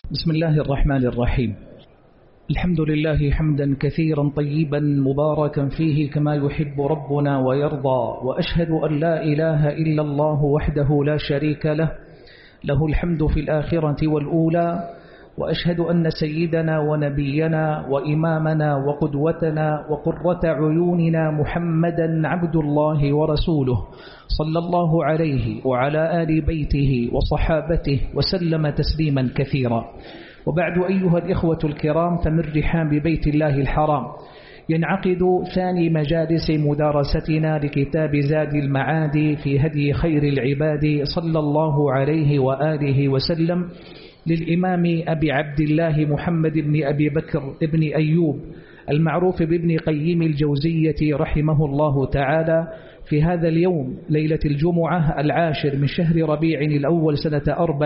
بسم الله الرحمن الرحيم. الحمد لله حمدا كثيرا طيبا مباركا فيه كما يحب ربنا ويرضى، وأشهد أن لا إله إلا الله وحده لا شريك له، له الحمد في الآخرة والأولى، وأشهد أن سيدنا ونبينا وإمامنا وقدوتنا وقرة عيوننا محمدا عبد الله ورسوله، صلى الله عليه وعلى آل بيته وصحابته وسلم تسليما كثيرا. وبعد أيها الإخوة الكرام، فمن رحاب بيت الله الحرام ينعقد ثاني مجالس مدارستنا لكتاب زاد المعاد في هدي خير العباد صلى الله عليه وآله وسلم، للإمام أبي عبد الله محمد بن أبي بكر بن أيوب المعروف بابن قيم الجوزية رحمه الله تعالى، في هذا اليوم ليلة الجمعة 10 من شهر ربيع الأول سنة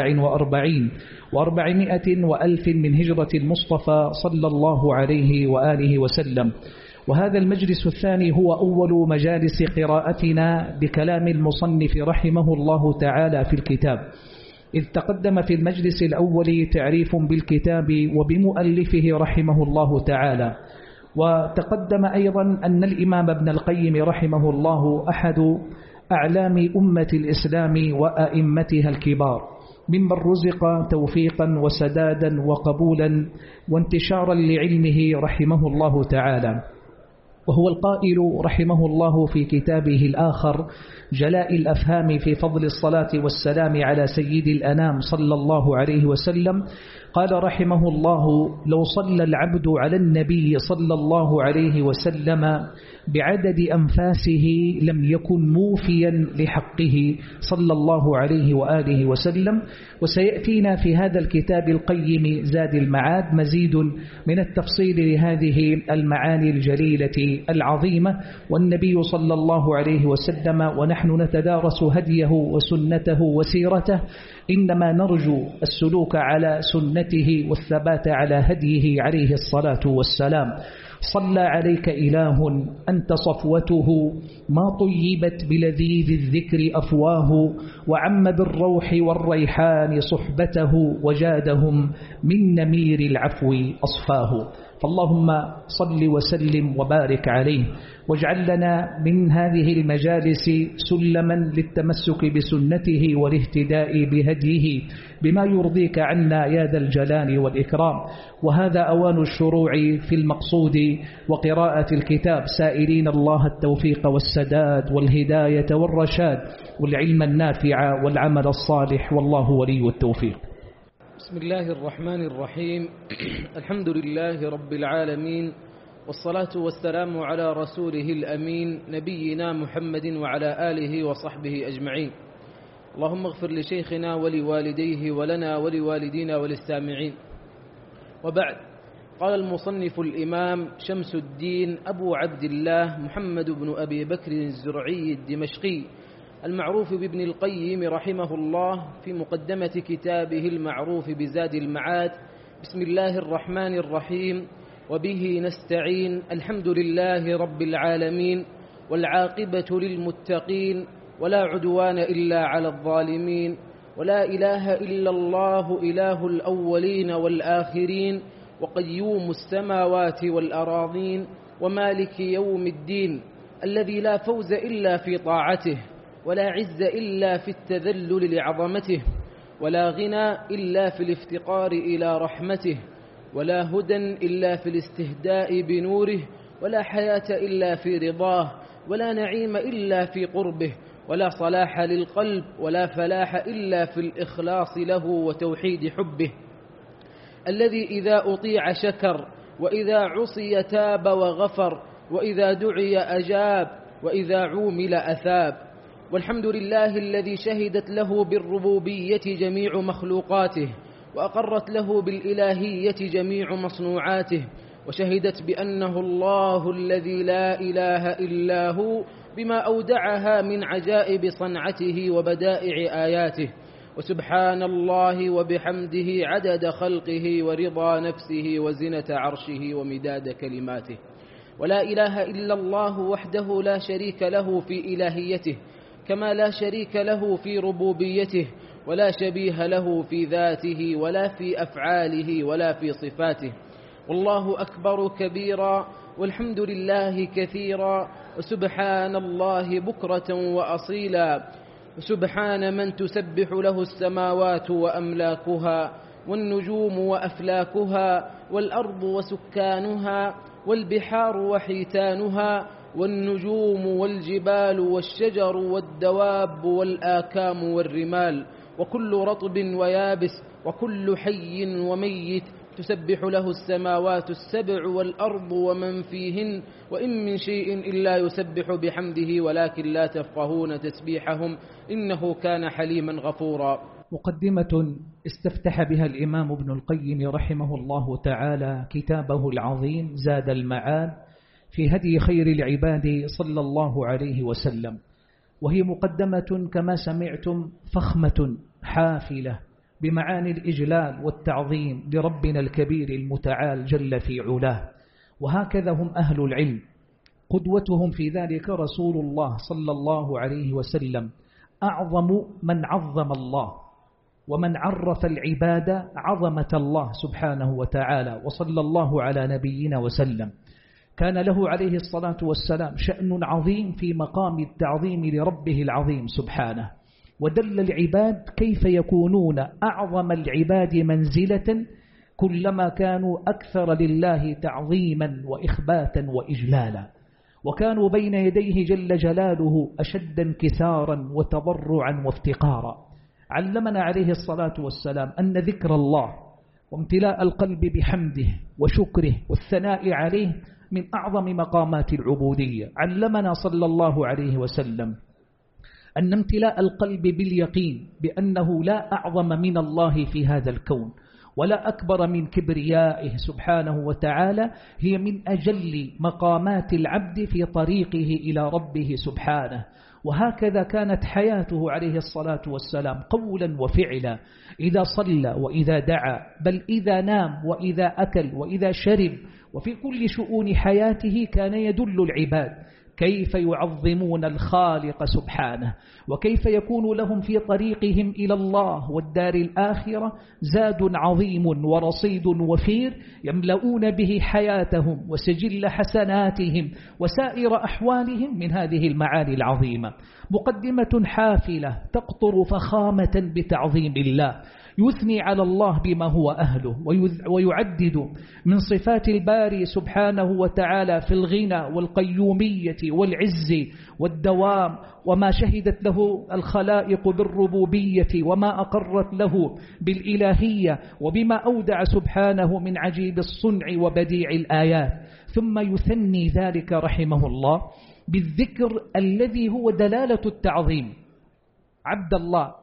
44 و400 وألف من هجرة المصطفى صلى الله عليه وآله وسلم. وهذا المجلس الثاني هو أول مجالس قراءتنا بكلام المصنف رحمه الله تعالى في الكتاب، إذ تقدم في المجلس الأول تعريف بالكتاب وبمؤلفه رحمه الله تعالى، وتقدم أيضا أن الإمام ابن القيم رحمه الله أحد أعلام أمة الإسلام وأئمتها الكبار، ممن رزق توفيقا وسدادا وقبولا وانتشارا لعلمه رحمه الله تعالى. وهو القائل رحمه الله في كتابه الآخر جلاء الأفهام في فضل الصلاة والسلام على سيد الأنام صلى الله عليه وسلم، قال رحمه الله: لو صلى العبد على النبي صلى الله عليه وسلم بعدد أنفاسه لم يكن موفيا لحقه صلى الله عليه وآله وسلم. وسيأتينا في هذا الكتاب القيم زاد المعاد مزيد من التفصيل لهذه المعاني الجليلة العظيمة. والنبي صلى الله عليه وسلم ونحن نتدارس هديه وسنته وسيرته إنما نرجو السلوك على سنته والثبات على هديه عليه الصلاة والسلام. صلى عليك إله أنت صفوته، ما طيبت بلذيذ الذكر أفواه، وعم بالروح والريحان صحبته، وجادهم من نمير العفو أصفاه. فاللهم صل وسلم وبارك عليه، واجعل لنا من هذه المجالس سلما للتمسك بسنته والاهتداء بهديه بما يرضيك عنا يا ذا الجلال والإكرام. وهذا أوان الشروع في المقصود وقراءة الكتاب، سائلين الله التوفيق والسداد والهداية والرشاد والعلم النافع والعمل الصالح، والله ولي التوفيق. بسم الله الرحمن الرحيم. الحمد لله رب العالمين، والصلاة والسلام على رسوله الأمين نبينا محمد وعلى آله وصحبه أجمعين. اللهم اغفر لشيخنا ولوالديه ولنا ولوالدينا وللسامعين. وبعد، قال المصنف الإمام شمس الدين أبو عبد الله محمد بن أبي بكر الزرعي الدمشقي المعروف بابن القيم رحمه الله في مقدمة كتابه المعروف بزاد المعاد: بسم الله الرحمن الرحيم، وبه نستعين، الحمد لله رب العالمين، والعاقبة للمتقين، ولا عدوان إلا على الظالمين، ولا إله إلا الله إله الأولين والآخرين، وقيوم السماوات والأراضين، ومالك يوم الدين، الذي لا فوز إلا في طاعته، ولا عز إلا في التذلل لعظمته، ولا غنى إلا في الافتقار إلى رحمته، ولا هدى إلا في الاستهداء بنوره، ولا حياة إلا في رضاه، ولا نعيم إلا في قربه، ولا صلاح للقلب ولا فلاح إلا في الإخلاص له وتوحيد حبه، الذي إذا أطيع شكر، وإذا عصي تاب وغفر، وإذا دعي أجاب، وإذا عومل أثاب. والحمد لله الذي شهدت له بالربوبية جميع مخلوقاته، وأقرت له بالإلهية جميع مصنوعاته، وشهدت بأنه الله الذي لا إله إلا هو بما أودعها من عجائب صنعته وبدائع آياته. وسبحان الله وبحمده عدد خلقه ورضا نفسه وزنة عرشه ومداد كلماته. ولا إله إلا الله وحده لا شريك له في إلهيته، كما لا شريك له في ربوبيته، ولا شبيه له في ذاته ولا في أفعاله ولا في صفاته. والله أكبر كبيرا، والحمد لله كثيرا، وسبحان الله بكرة وأصيلا. وسبحان من تسبح له السماوات وأملاكها، والنجوم وأفلاكها، والأرض وسكانها، والبحار وحيتانها، والنجوم والجبال والشجر والدواب والآكام والرمال، وكل رطب ويابس، وكل حي وميت، تسبح له السماوات السبع والأرض ومن فيهن، وإن من شيء إلا يسبح بحمده ولكن لا تفقهون تسبيحهم إنه كان حليما غفورا. مقدمة استفتح بها الإمام ابن القيم رحمه الله تعالى كتابه العظيم زاد المعاد في هدي خير العباد صلى الله عليه وسلم، وهي مقدمة كما سمعتم فخمة حافلة بمعاني الإجلال والتعظيم لربنا الكبير المتعال جل في علاه. وهكذا هم أهل العلم، قدوتهم في ذلك رسول الله صلى الله عليه وسلم، أعظم من عظم الله ومن عرف العبادة عظمة الله سبحانه وتعالى، وصلى الله على نبينا وسلم. كان له عليه الصلاة والسلام شأن عظيم في مقام التعظيم لربه العظيم سبحانه، ودل العباد كيف يكونون أعظم العباد منزلة كلما كانوا أكثر لله تعظيما وإخباتا وإجلالا، وكانوا بين يديه جل جلاله أشد انكسارا وتضرعا وافتقارا. علمنا عليه الصلاة والسلام أن ذكر الله وامتلاء القلب بحمده وشكره والثناء عليه من أعظم مقامات العبودية. علمنا صلى الله عليه وسلم أن امتلاء القلب باليقين بأنه لا أعظم من الله في هذا الكون ولا أكبر من كبريائه سبحانه وتعالى هي من أجل مقامات العبد في طريقه إلى ربه سبحانه. وهكذا كانت حياته عليه الصلاة والسلام قولا وفعلا، إذا صلى وإذا دعا، بل إذا نام وإذا أكل وإذا شرب، وفي كل شؤون حياته كان يدل العباد كيف يعظمون الخالق سبحانه، وكيف يكون لهم في طريقهم إلى الله والدار الآخرة زاد عظيم ورصيد وفير يملؤون به حياتهم وسجل حسناتهم وسائر أحوالهم من هذه المعاني العظيمة. مقدمة حافلة تقطر فخامة بتعظيم الله، يثني على الله بما هو أهله، ويعدد من صفات الباري سبحانه وتعالى في الغنى والقيومية والعز والدوام، وما شهدت له الخلائق بالربوبية وما أقرت له بالإلهية، وبما أودع سبحانه من عجيب الصنع وبديع الآيات. ثم يثني ذلك رحمه الله بالذكر الذي هو دلالة التعظيم. عبد الله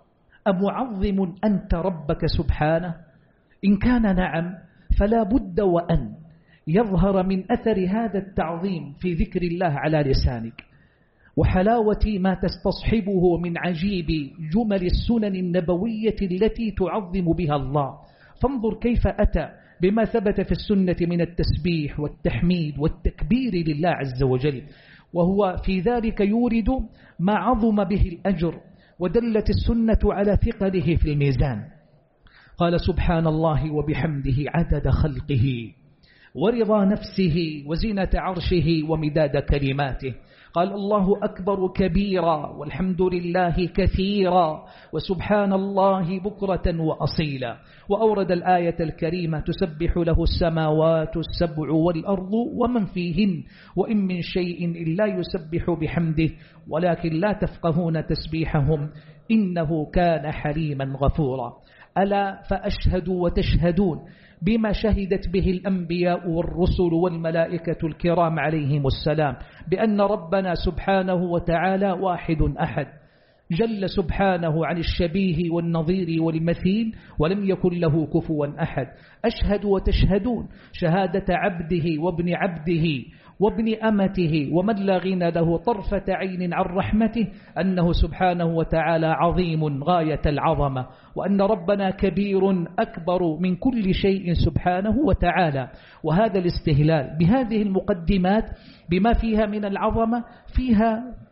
أمعظم أنت ربك سبحانه؟ إن كان نعم فلا بد وأن يظهر من أثر هذا التعظيم في ذكر الله على لسانك، وحلاوة ما تستصحبه من عجيب جمل السنن النبوية التي تعظم بها الله. فانظر كيف أتى بما ثبت في السنة من التسبيح والتحميد والتكبير لله عز وجل، وهو في ذلك يورد ما عظم به الأجر، ودلت السنة على ثقله في الميزان. قال سبحان الله وبحمده عدد خلقه ورضا نفسه وزينة عرشه ومداد كلماته. قال الله أكبر كبيرا والحمد لله كثيرا وسبحان الله بكرة وأصيلا. وأورد الآية الكريمة تسبح له السماوات السبع والأرض ومن فيهن وإن من شيء إلا يسبح بحمده ولكن لا تفقهون تسبيحهم إنه كان حليما غفورا. ألا فأشهد وتشهدون بما شهدت به الأنبياء والرسل والملائكة الكرام عليهم السلام بأن ربنا سبحانه وتعالى واحد أحد، جل سبحانه عن الشبيه والنظير والمثيل ولم يكن له كفوا أحد. أشهد وتشهدون شهادة عبده وابن عبده وابن أمته ومن لا غنى له طرفة عين عن رحمته أنه سبحانه وتعالى عظيم غاية العظمة، وأن ربنا كبير أكبر من كل شيء سبحانه وتعالى. وهذا الاستهلال بهذه المقدمات بما فيها من العظمة فيها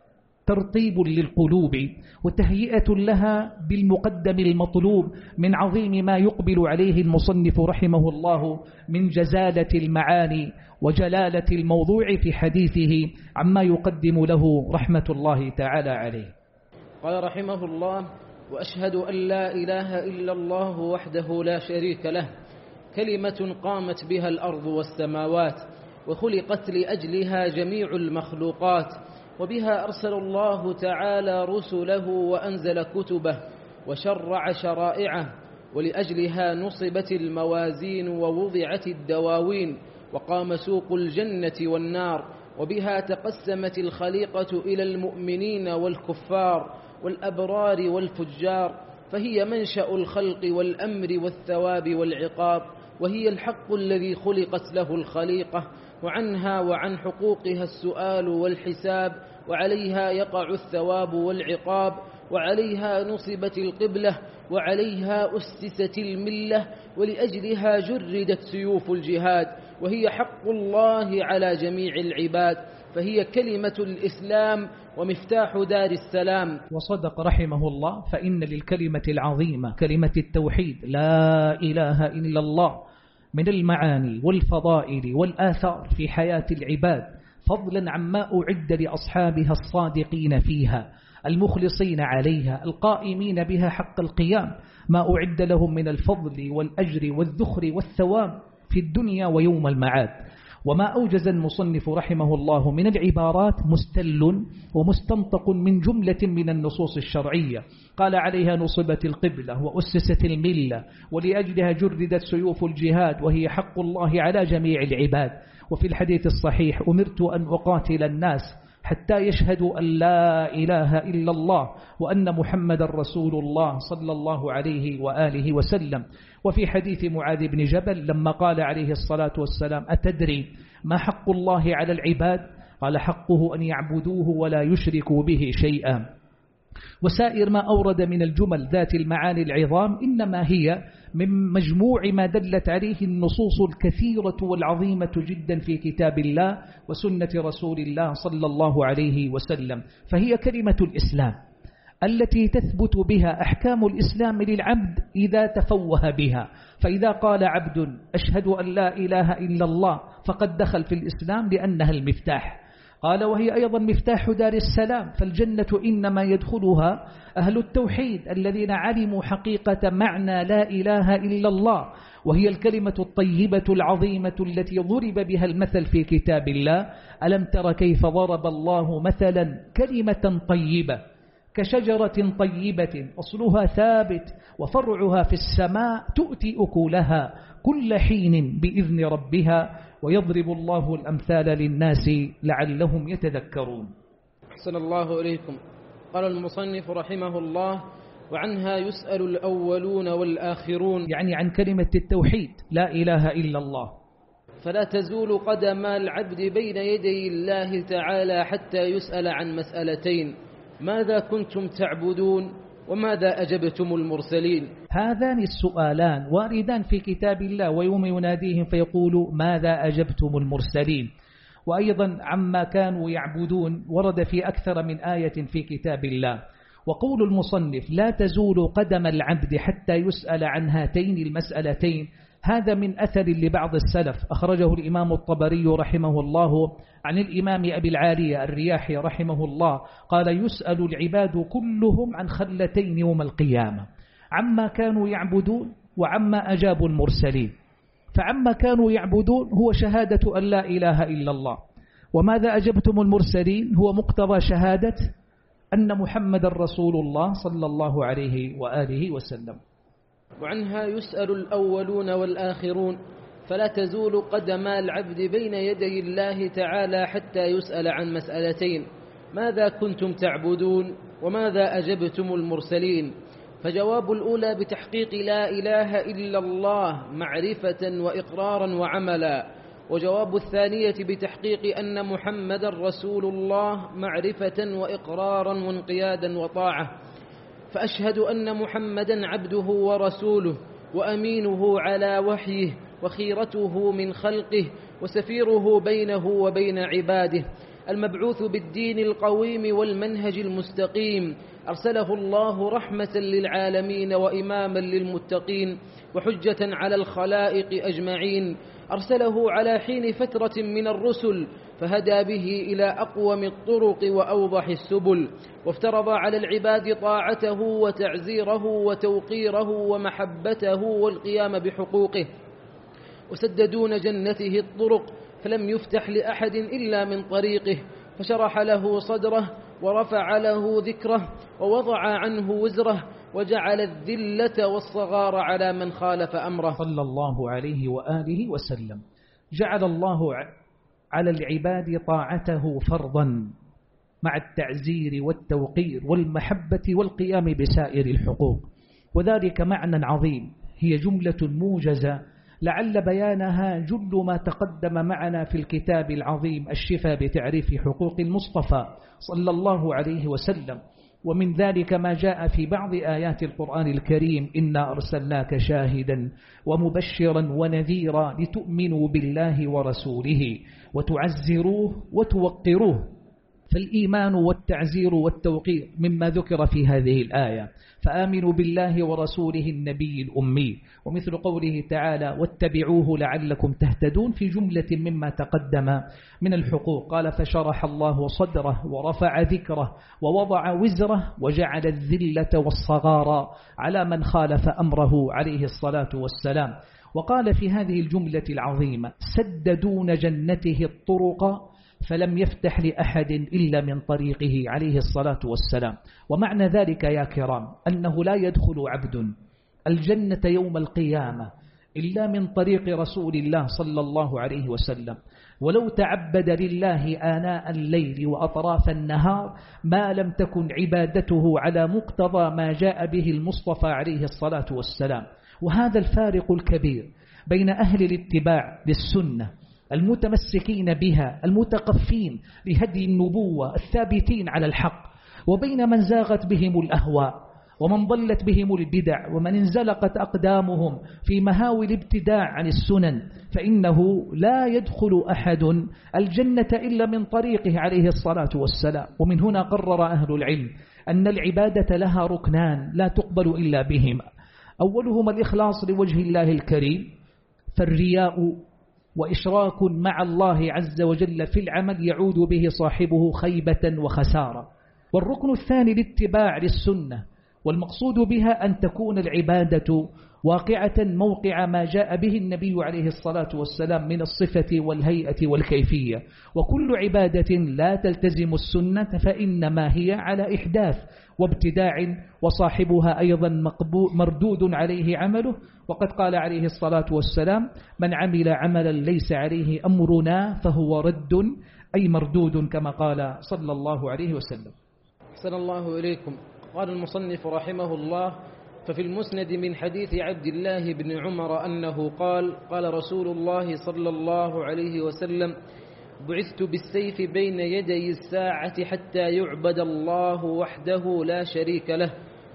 ترطيب للقلوب وتهيئة لها بالمقدم المطلوب من عظيم ما يقبل عليه المصنف رحمه الله من جزالة المعاني وجلالة الموضوع في حديثه عما يقدم له رحمة الله تعالى عليه. قال رحمه الله: وأشهد أن لا إله إلا الله وحده لا شريك له، كلمة قامت بها الأرض والسماوات وخلقت لأجلها جميع المخلوقات، وبها أرسل الله تعالى رسله وأنزل كتبه وشرع شرائعه، ولأجلها نصبت الموازين ووضعت الدواوين وقام سوق الجنة والنار، وبها تقسمت الخليقة إلى المؤمنين والكفار والأبرار والفجار، فهي منشأ الخلق والأمر والثواب والعقاب، وهي الحق الذي خلقت له الخليقة، وعنها وعن حقوقها السؤال والحساب، وعليها يقع الثواب والعقاب، وعليها نصبت القبلة، وعليها أسست الملة، ولأجلها جردت سيوف الجهاد، وهي حق الله على جميع العباد، فهي كلمة الإسلام ومفتاح دار السلام. وصدق رحمه الله، فإن للكلمة العظيمة كلمة التوحيد لا إله إلا الله من المعاني والفضائل والآثار في حياة العباد، فضلا عما أعد لأصحابها الصادقين فيها المخلصين عليها القائمين بها حق القيام، ما أعد لهم من الفضل والأجر والذخر والثواب في الدنيا ويوم المعاد. وما أوجز المصنف رحمه الله من العبارات مستل ومستنطق من جملة من النصوص الشرعية، قال عليها نصبت القبلة وأسست الملة، ولأجلها جردت سيوف الجهاد، وهي حق الله على جميع العباد. وفي الحديث الصحيح: أمرت أن أقاتل الناس حتى يشهدوا أن لا إله إلا الله وأن محمد رسول الله صلى الله عليه وآله وسلم. وفي حديث معاذ بن جبل لما قال عليه الصلاة والسلام: أتدري ما حق الله على العباد؟ قال: حقه أن يعبدوه ولا يشركوا به شيئا. وسائر ما أورد من الجمل ذات المعاني العظام إنما هي من مجموع ما دلت عليه النصوص الكثيرة والعظيمة جدا في كتاب الله وسنة رسول الله صلى الله عليه وسلم، فهي كلمة الإسلام التي تثبت بها أحكام الإسلام للعبد إذا تفوه بها. فإذا قال عبد: أشهد أن لا إله إلا الله، فقد دخل في الإسلام لأنها المفتاح. قال: وهي أيضا مفتاح دار السلام، فالجنة إنما يدخلها أهل التوحيد الذين علموا حقيقة معنى لا إله إلا الله، وهي الكلمة الطيبة العظيمة التي ضرب بها المثل في كتاب الله: ألم تر كيف ضرب الله مثلا كلمة طيبة كشجرة طيبة أصلها ثابت وفرعها في السماء تؤتي أكلها كل حين بإذن ربها ويضرب الله الأمثال للناس لعلهم يتذكرون. أحسن الله إليكم. قال المصنف رحمه الله: وعنها يسأل الأولون والآخرون، يعني عن كلمة التوحيد لا إله إلا الله. فلا تزول قدم العبد بين يدي الله تعالى حتى يسأل عن مسألتين: ماذا كنتم تعبدون؟ وماذا أجبتم المرسلين؟ هذان السؤالان واردان في كتاب الله، ويوم يناديهم فيقول: ماذا أجبتم المرسلين؟ وأيضا عما كانوا يعبدون ورد في أكثر من آية في كتاب الله. وقول المصنف: لا تزول قدم العبد حتى يسأل عن هاتين المسألتين، هذا من أثر لبعض السلف، أخرجه الإمام الطبري رحمه الله عن الإمام أبي العالية الرياحي رحمه الله، قال: يسأل العباد كلهم عن خلتين يوم القيامة، عما كانوا يعبدون وعما أجابوا المرسلين. فعما كانوا يعبدون هو شهادة أن لا إله إلا الله، وماذا أجبتم المرسلين هو مقتضى شهادة أن محمد رسول الله صلى الله عليه وآله وسلم. وعنها يسأل الأولون والآخرون، فلا تزول قدم العبد بين يدي الله تعالى حتى يسأل عن مسألتين: ماذا كنتم تعبدون؟ وماذا أجبتم المرسلين؟ فجواب الأولى بتحقيق لا إله إلا الله معرفة وإقرارا وعملا، وجواب الثانية بتحقيق أن محمد رسول الله معرفة وإقرارا وانقيادا وطاعة. فأشهد أن محمدا عبده ورسوله وأمينه على وحيه وخيرته من خلقه وسفيره بينه وبين عباده، المبعوث بالدين القويم والمنهج المستقيم، أرسله الله رحمة للعالمين وإماما للمتقين وحجة على الخلائق أجمعين، أرسله على حين فترة من الرسل فهدى به إلى أقوم الطرق وأوضح السبل، وافترض على العباد طاعته وتعزيره وتوقيره ومحبته والقيام بحقوقه، وسددون جنته الطرق فلم يفتح لأحد إلا من طريقه، فشرح له صدره ورفع له ذكره ووضع عنه وزره وجعل الذلة والصغار على من خالف أمره صلى الله عليه وآله وسلم. جعل الله على العباد طاعته فرضا مع التعزير والتوقير والمحبة والقيام بسائر الحقوق، وذلك معنى عظيم، هي جملة موجزة لعل بيانها جل ما تقدم معنا في الكتاب العظيم الشفاء بتعريف حقوق المصطفى صلى الله عليه وسلم. ومن ذلك ما جاء في بعض آيات القرآن الكريم: إنا أرسلناك شاهدا ومبشرا ونذيرا لتؤمنوا بالله ورسوله وتعزروه وتوقروه. فالإيمان والتعزير والتوقير مما ذكر في هذه الآية، فآمنوا بالله ورسوله النبي الأمي، ومثل قوله تعالى: واتبعوه لعلكم تهتدون، في جملة مما تقدم من الحقوق. قال: فشرح الله صدره ورفع ذكره ووضع وزره وجعل الذلة والصغار على من خالف أمره عليه الصلاة والسلام. وقال في هذه الجملة العظيمة: سددون جنته الطرق فلم يفتح لأحد إلا من طريقه عليه الصلاة والسلام. ومعنى ذلك يا كرام أنه لا يدخل عبد الجنة يوم القيامة إلا من طريق رسول الله صلى الله عليه وسلم، ولو تعبد لله آناء الليل وأطراف النهار ما لم تكن عبادته على مقتضى ما جاء به المصطفى عليه الصلاة والسلام. وهذا الفارق الكبير بين أهل الاتباع للسنة المتمسكين بها المتقفين لهدي النبوة الثابتين على الحق، وبين من زاغت بهم الأهواء ومن ضلت بهم البدع ومن انزلقت أقدامهم في مهاوي الابتداع عن السنن، فإنه لا يدخل أحد الجنة إلا من طريقه عليه الصلاة والسلام. ومن هنا قرر أهل العلم أن العبادة لها ركنان لا تقبل إلا بهما: أولهما الإخلاص لوجه الله الكريم، فالرياء وإشراك مع الله عز وجل في العمل يعود به صاحبه خيبة وخسارة. والركن الثاني الاتباع للسنة، والمقصود بها أن تكون العبادة واقعة موقع ما جاء به النبي عليه الصلاة والسلام من الصفة والهيئة والكيفية. وكل عبادة لا تلتزم السنة فإنما هي على إحداث وابتداع، وصاحبها أيضا مردود عليه عمله. وقد قال عليه الصلاة والسلام: من عمل عملا ليس عليه أمرنا فهو رد، أي مردود، كما قال صلى الله عليه وسلم. أحسن الله إليكم. قال المصنف رحمه الله: ففي المسند من حديث عبد الله بن عمر أنه قال: قال رسول الله صلى الله عليه وسلم: بعثت بالسيف بين يدي الساعة حتى يعبد الله وحده لا شريك له،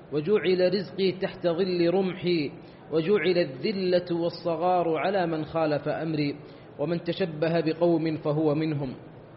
وجعل رزقي تحت ظل رمحي، وجعل الذلة والصغار على من خالف أمري، ومن تشبه بقوم فهو منهم.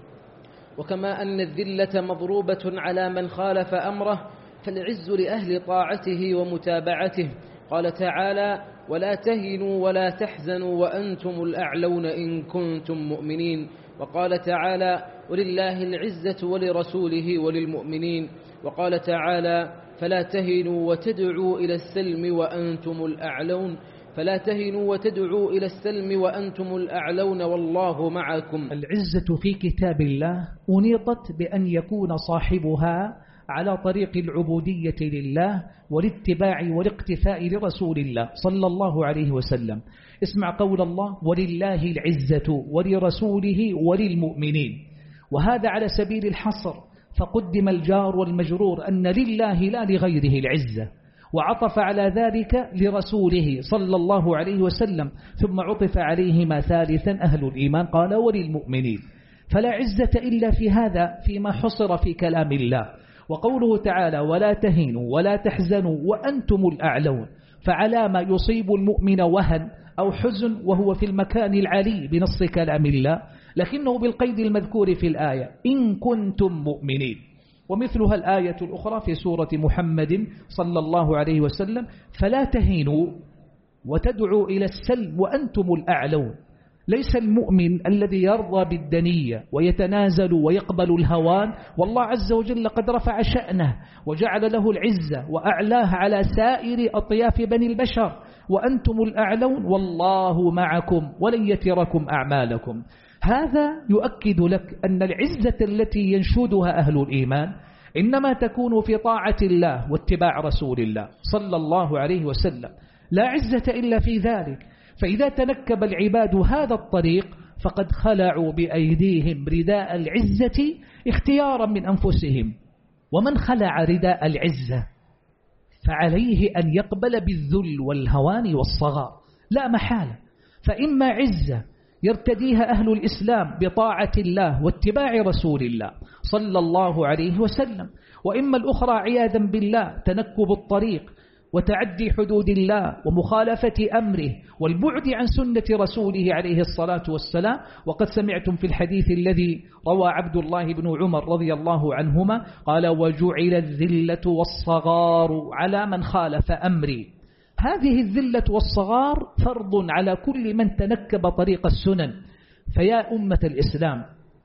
وكما أن الذلة مضروبة على من خالف أمره، فالعز لأهل طاعته ومتابعته. قال تعالى: ولا تهنوا ولا تحزنوا وأنتم الأعلون إن كنتم مؤمنين. وقال تعالى: ولله العزة ولرسوله وللمؤمنين. وقال تعالى: فلا تهنوا وتدعوا إلى السلم وأنتم الأعلون، فلا تهنوا وتدعوا إلى السلم وأنتم الأعلون والله معكم. العزة في كتاب الله أنيطت بأن يكون صاحبها على طريق العبودية لله والاتباع والاقتفاء لرسول الله صلى الله عليه وسلم. اسمع قول الله: ولله العزة ولرسوله وللمؤمنين، وهذا على سبيل الحصر، فقدم الجار والمجرور أن لله لا لغيره العزة، وعطف على ذلك لرسوله صلى الله عليه وسلم، ثم عطف عليهما ثالثا أهل الإيمان، قال: وللمؤمنين. فلا عزة إلا في هذا فيما حصر في كلام الله. وقوله تعالى: ولا تهنوا ولا تحزنوا وأنتم الأعلون، فعلى ما يصيب المؤمن وهن أو حزن وهو في المكان العلي بنص كلام الله لكنه بالقيد المذكور في الآية إن كنتم مؤمنين. ومثلها الآية الأخرى في سورة محمد صلى الله عليه وسلم فلا تهينوا وتدعوا إلى السلم وأنتم الأعلون. ليس المؤمن الذي يرضى بالدنية ويتنازل ويقبل الهوان، والله عز وجل قد رفع شأنه وجعل له العزة وأعلاه على سائر أطياف بني البشر، وأنتم الأعلون والله معكم ولن يتركم أعمالكم. هذا يؤكد لك أن العزة التي ينشدها أهل الإيمان إنما تكون في طاعة الله واتباع رسول الله صلى الله عليه وسلم، لا عزة إلا في ذلك. فإذا تنكب العباد هذا الطريق فقد خلعوا بأيديهم رداء العزة اختيارا من أنفسهم. ومن خلع رداء العزة فعليه أن يقبل بالذل والهوان والصغار لا محالة. فإما عزة يرتديها أهل الإسلام بطاعة الله واتباع رسول الله صلى الله عليه وسلم، وإما الأخرى عياذا بالله تنكب الطريق وتعدي حدود الله ومخالفة أمره والبعد عن سنة رسوله عليه الصلاة والسلام. وقد سمعتم في الحديث الذي روى عبد الله بن عمر رضي الله عنهما قال وجعل الذلة والصغار على من خالف أمري. هذه الذلة والصغار فرض على كل من تنكب طريق السنن. فيا أمة الإسلام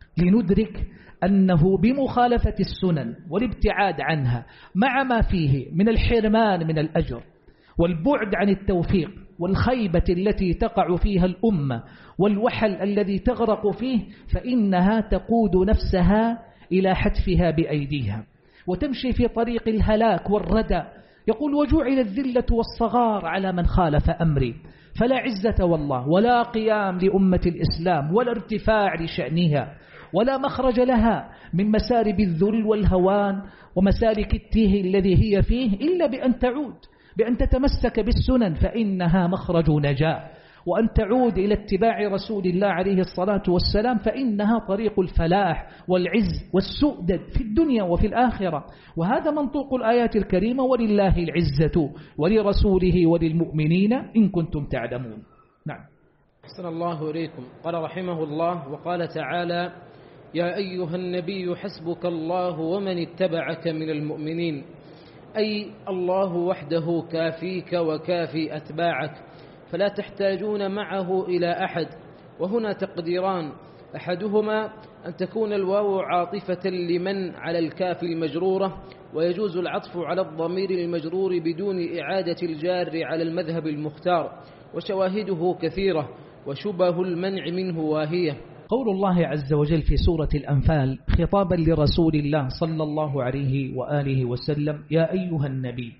لندرك أنه بمخالفة السنن والابتعاد عنها مع ما فيه من الحرمان من الأجر والبعد عن التوفيق والخيبة التي تقع فيها الأمة والوحل الذي تغرق فيه، فإنها تقود نفسها إلى حتفها بأيديها وتمشي في طريق الهلاك والردى. يقول وجعل الذلة والصغار على من خالف أمري. فلا عزة والله ولا قيام لأمة الإسلام ولا ارتفاع لشأنها ولا مخرج لها من مسارب الذل والهوان ومسالك التيه الذي هي فيه إلا بأن تعود، بأن تتمسك بالسنن فإنها مخرج نجاة، وأن تعود إلى اتباع رسول الله عليه الصلاة والسلام فإنها طريق الفلاح والعز والسؤدد في الدنيا وفي الآخرة. وهذا منطوق الآيات الكريمة ولله العزة ولرسوله وللمؤمنين إن كنتم تعلمون. نعم. أحسن الله إليكم. قال رحمه الله وقال تعالى يا أيها النبي حسبك الله ومن اتبعك من المؤمنين، أي الله وحده كافيك وكافي أتباعك فلا تحتاجون معه إلى أحد. وهنا تقديران، أحدهما أن تكون الواو عاطفة لمن على الكاف المجرورة، ويجوز العطف على الضمير المجرور بدون إعادة الجار على المذهب المختار، وشواهده كثيرة وشبه المنع منه واهية. قول الله عز وجل في سورة الأنفال خطابا لرسول الله صلى الله عليه وآله وسلم يا أيها النبي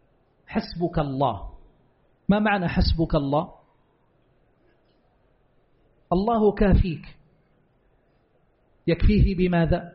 حسبك الله. ما معنى حسبك الله؟ الله كافيك، يكفيه بماذا؟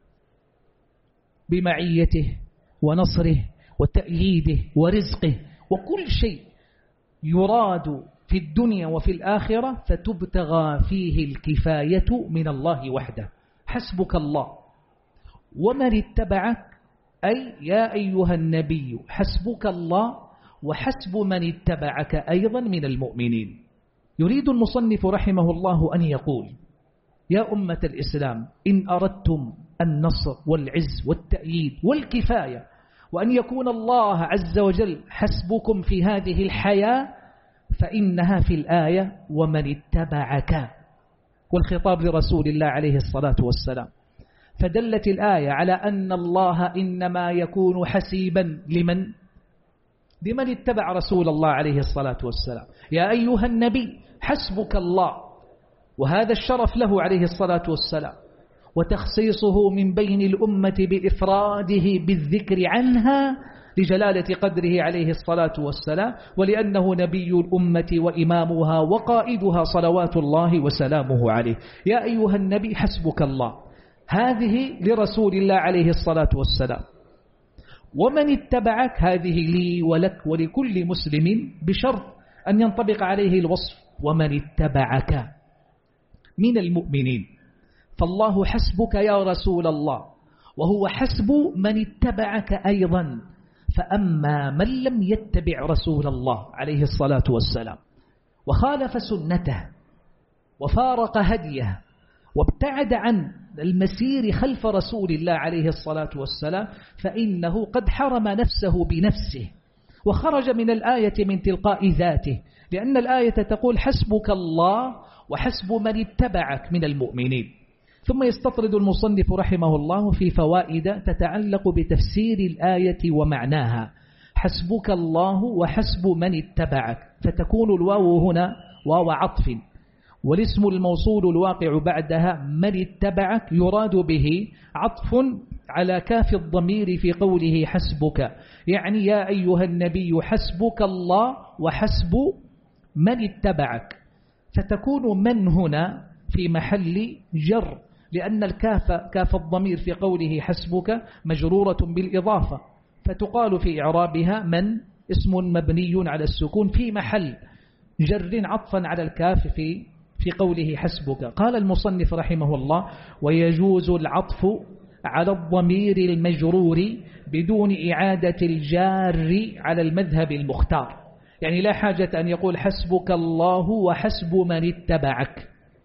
بمعيته ونصره وتأييده ورزقه وكل شيء يراد في الدنيا وفي الآخرة فتبتغى فيه الكفاية من الله وحده. حسبك الله ومن اتبعك، أي يا أيها النبي حسبك الله وحسب من اتبعك أيضا من المؤمنين. يريد المصنف رحمه الله أن يقول يا أمة الإسلام إن أردتم النصر والعز والتأييد والكفاية وأن يكون الله عز وجل حسبكم في هذه الحياة فإنها في الآية ومن اتبعك، والخطاب لرسول الله عليه الصلاة والسلام. فدلت الآية على أن الله إنما يكون حسيبا لمن اتبع رسول الله عليه الصلاة والسلام. يا أيها النبي حسبك الله، وهذا الشرف له عليه الصلاة والسلام، وتخصيصه من بين الأمة بإفراده بالذكر عنها لجلالة قدره عليه الصلاة والسلام، ولأنه نبي الأمة وإمامها وقائدها صلوات الله وسلامه عليه. يا أيها النبي حسبك الله، هذه لرسول الله عليه الصلاة والسلام. ومن اتبعك هذه لي ولك ولكل مسلم بشرط أن ينطبق عليه الوصف ومن اتبعك من المؤمنين. فالله حسبك يا رسول الله، وهو حسب من اتبعك أيضا. فأما من لم يتبع رسول الله عليه الصلاة والسلام وخالف سنته وفارق هديه وابتعد عن المسير خلف رسول الله عليه الصلاة والسلام فإنه قد حرم نفسه بنفسه وخرج من الآية من تلقاء ذاته، لأن الآية تقول حسبك الله وحسب من اتبعك من المؤمنين. ثم يستطرد المصنف رحمه الله في فوائد تتعلق بتفسير الآية ومعناها. حسبك الله وحسب من اتبعك، فتكون الواو هنا واو عطف، والاسم الموصول الواقع بعدها من اتبعك يراد به عطف على كاف الضمير في قوله حسبك، يعني يا أيها النبي حسبك الله وحسب من اتبعك، فتكون من هنا في محل جر، لأن كاف الضمير في قوله حسبك مجرورة بالإضافة، فتقال في إعرابها من اسم مبني على السكون في محل جر عطفا على الكاف في قوله حسبك. قال المصنف رحمه الله: ويجوز العطف على الضمير المجرور بدون إعادة الجار على المذهب المختار، يعني لا حاجة أن يقول حسبك الله وحسب من اتبعك،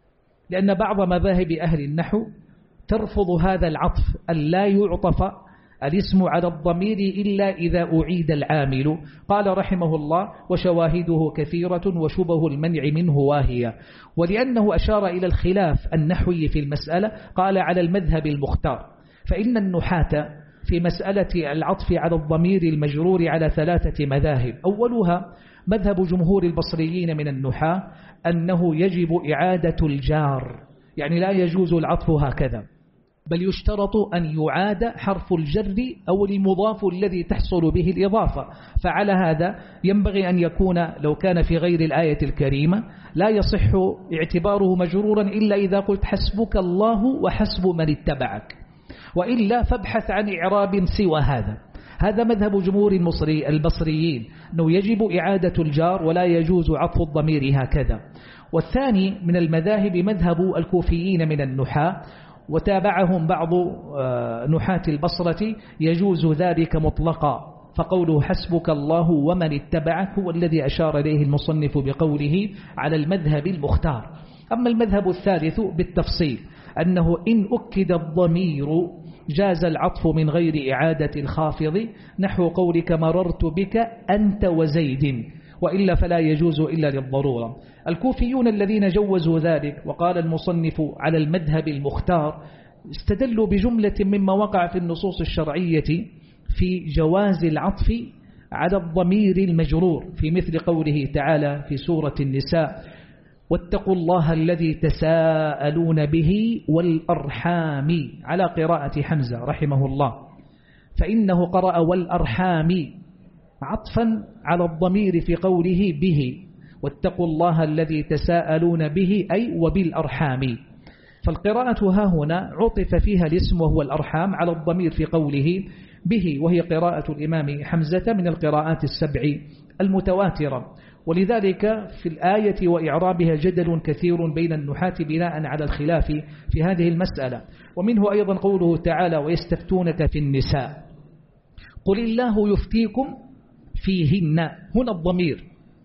لأن بعض مذاهب أهل النحو ترفض هذا العطف أن لا يعطف الاسم على الضمير إلا إذا أعيد العامل. قال رحمه الله: وشواهده كثيرة وشبه المنع منه واهية. ولأنه أشار إلى الخلاف النحوي في المسألة قال على المذهب المختار، فإن النحاة في مسألة العطف على الضمير المجرور على 3 مذاهب. أولها مذهب جمهور البصريين من النحاة أنه يجب إعادة الجار، يعني لا يجوز العطف هكذا، بل يشترط أن يعاد حرف الجر أو المضاف الذي تحصل به الإضافة. فعلى هذا ينبغي أن يكون لو كان في غير الآية الكريمة لا يصح اعتباره مجرورا إلا إذا قلت حسبك الله وحسب من اتبعك، وإلا فابحث عن إعراب سوى هذا. هذا مذهب جمهور البصريين أنه يجب إعادة الجار ولا يجوز عطف الضمير هكذا. والثاني من المذاهب مذهب الكوفيين من النحاة، وتابعهم بعض نحاة البصرة، يجوز ذلك مطلقا، فقوله حسبك الله ومن اتبعك هو الذي أشار إليه المصنف بقوله على المذهب المختار. أما المذهب الثالث بالتفصيل أنه إن أكد الضمير جاز العطف من غير إعادة الخافض، نحو قولك مررت بك أنت وزيد، وإلا فلا يجوز إلا للضرورة. الكوفيون الذين جوزوا ذلك وقال المصنف على المذهب المختار استدلوا بجملة مما وقع في النصوص الشرعية في جواز العطف على الضمير المجرور، في مثل قوله تعالى في سورة النساء: واتقوا الله الذي تساءلون به والأرحام، على قراءة حمزة رحمه الله، فإنه قرأ والأرحام عطفا على الضمير في قوله به، واتقوا الله الذي تساءلون به أي وبالأرحام. فالقراءة ها هنا عطف فيها الاسم وهو الأرحام على الضمير في قوله به، وهي قراءة الإمام حمزة من القراءات 7 المتواترة. ولذلك في الآية وإعرابها جدل كثير بين النحاة بناء على الخلاف في هذه المسألة. ومنه أيضا قوله تعالى: ويستفتونك في النساء قل الله يفتيكم فيهن، هنا الضمير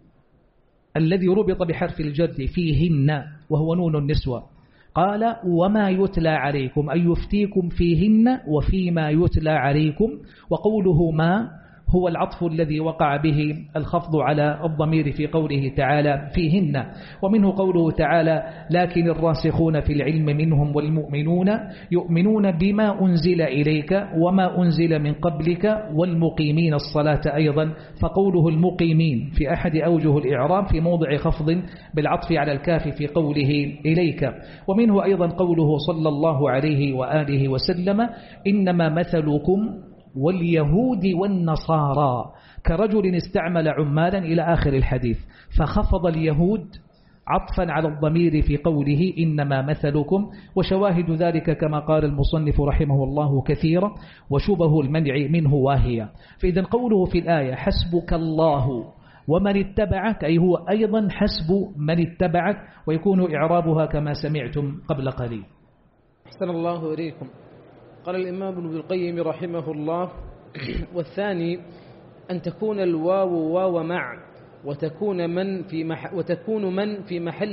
الذي ربط بحرف الجر فيهن وهو نون النسوة. قال: وما يتلى عليكم، أي يفتيكم فيهن وفيما يتلى عليكم. وقوله ما هو العطف الذي وقع به الخفض على الضمير في قوله تعالى فيهن. ومنه قوله تعالى: لكن الراسخون في العلم منهم والمؤمنون يؤمنون بما أنزل إليك وما أنزل من قبلك والمقيمين الصلاة أيضا. فقوله المقيمين في أحد أوجه الإعراب في موضع خفض بالعطف على الكاف في قوله إليك. ومنه أيضا قوله صلى الله عليه وآله وسلم: إنما مثلكم واليهود والنصارى كرجل استعمل عمالا إلى آخر الحديث، فخفض اليهود عطفا على الضمير في قوله إنما مثلكم. وشواهد ذلك كما قال المصنف رحمه الله كثيرا، وشبه المنع منه واهية. فإذا قوله في الآية حسبك الله ومن اتبعك أي هو أيضا حسب من اتبعك، ويكون إعرابها كما سمعتم قبل قليل. أحسن الله إليكم. قال الإمام ابن القيم رحمه الله: والثاني أن تكون الواو واو مع وتكون من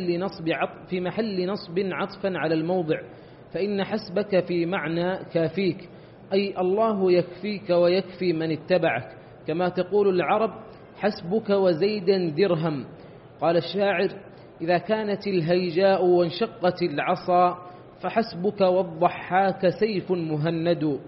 في محل نصب عطفا على الموضع، فإن حسبك في معنى كافيك، أي الله يكفيك ويكفي من اتبعك، كما تقول العرب حسبك وزيدا درهم. قال الشاعر إذا كانت الهيجاء وانشقت العصا فحسبك والضحاك سيف مهند.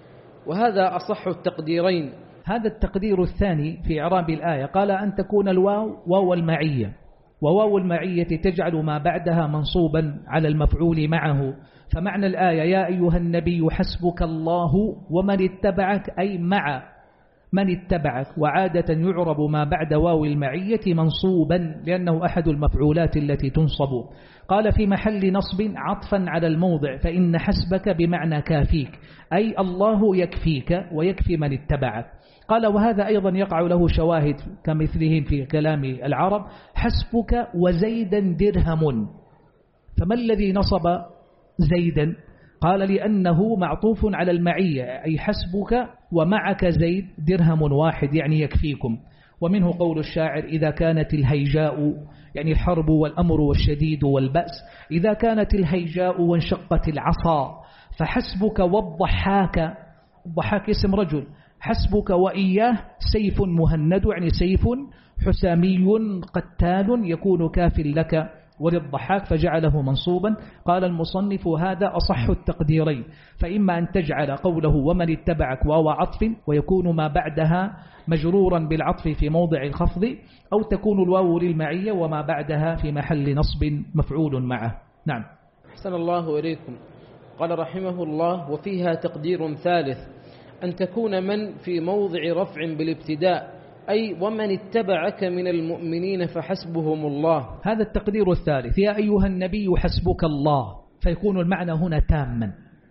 وهذا أصح التقديرين. هذا التقدير الثاني في إعراب الآية، قال أن تكون الواو واو المعية، وواو المعية تجعل ما بعدها منصوبا على المفعول معه، فمعنى الآية يا أيها النبي حسبك الله ومن اتبعك، أي مع من اتبعك، وعادة يعرب ما بعد واو المعية منصوبا لأنه أحد المفعولات التي تنصب. قال في محل نصب عطفا على الموضع، فإن حسبك بمعنى كافيك، أي الله يكفيك ويكفي من اتبعك. قال وهذا أيضا يقع له شواهد كمثلهم في كلام العرب حسبك وزيدا درهم. فما الذي نصب زيدا؟ قال لأنه معطوف على المعية، أي حسبك ومعك زيد درهم واحد، يعني يكفيكم. ومنه قول الشاعر إذا كانت الهيجاء، يعني الحرب والأمر والشديد والبأس، إذا كانت الهيجاء وانشقت العصا فحسبك والضحاك، الضحاك اسم رجل، حسبك وإياه سيف مهند، يعني سيف حسامي قتال يكون كاف لك وللضحاك، فجعله منصوبا. قال المصنف هذا أصح التقديرين، فإما أن تجعل قوله ومن اتبعك واو عطف ويكون ما بعدها مجرورا بالعطف في موضع الخفض، أو تكون الواو للمعية وما بعدها في محل نصب مفعول معه. نعم. أحسن الله إليكم. قال رحمه الله وفيها تقدير ثالث، أن تكون من في موضع رفع بالابتداء، أي ومن اتبعك من المؤمنين فحسبهم الله. هذا التقدير الثالث يا أيها النبي حسبك الله، فيكون المعنى هنا تاما،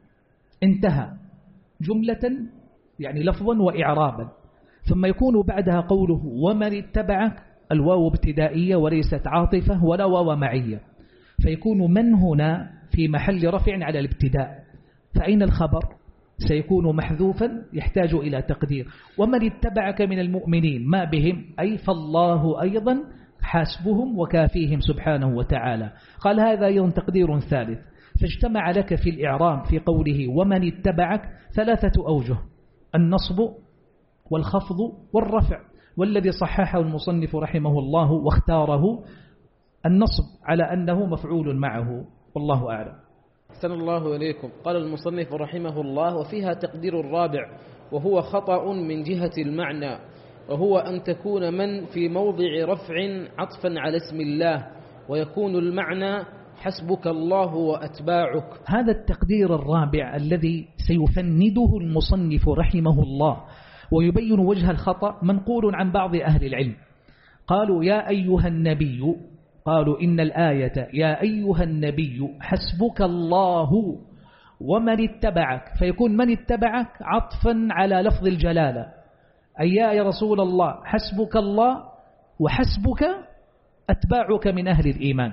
انتهى جملة يعني لفظا وإعرابا، ثم يكون بعدها قوله ومن اتبعك، الواو ابتدائية وليست عاطفة ولا واو معية، فيكون من هنا في محل رفع على الابتداء، فأين الخبر؟ سيكون محذوفا يحتاج إلى تقدير ومن اتبعك من المؤمنين، ما بهم أي فالله أيضا حاسبهم وكافيهم سبحانه وتعالى. قال هذا أيضا تقدير ثالث، فاجتمع لك في الإعراب في قوله ومن اتبعك ثلاثة أوجه، النصب والخفض والرفع، والذي صححه المصنف رحمه الله واختاره النصب على أنه مفعول معه، والله أعلم. أحسن الله إليكم. قال المصنف رحمه الله وفيها تقدير الرابع وهو خطأ من جهة المعنى، وهو أن تكون من في موضع رفع عطفا على اسم الله، ويكون المعنى حسبك الله وأتباعك. هذا التقدير الرابع الذي سيفنده المصنف رحمه الله ويبين وجه الخطأ منقول عن بعض أهل العلم، قالوا يا أيها النبي، قالوا إن الآية يا أيها النبي حسبك الله ومن اتبعك، فيكون من اتبعك عطفا على لفظ الجلالة، أي يا رسول الله حسبك الله وحسبك أتباعك من أهل الإيمان.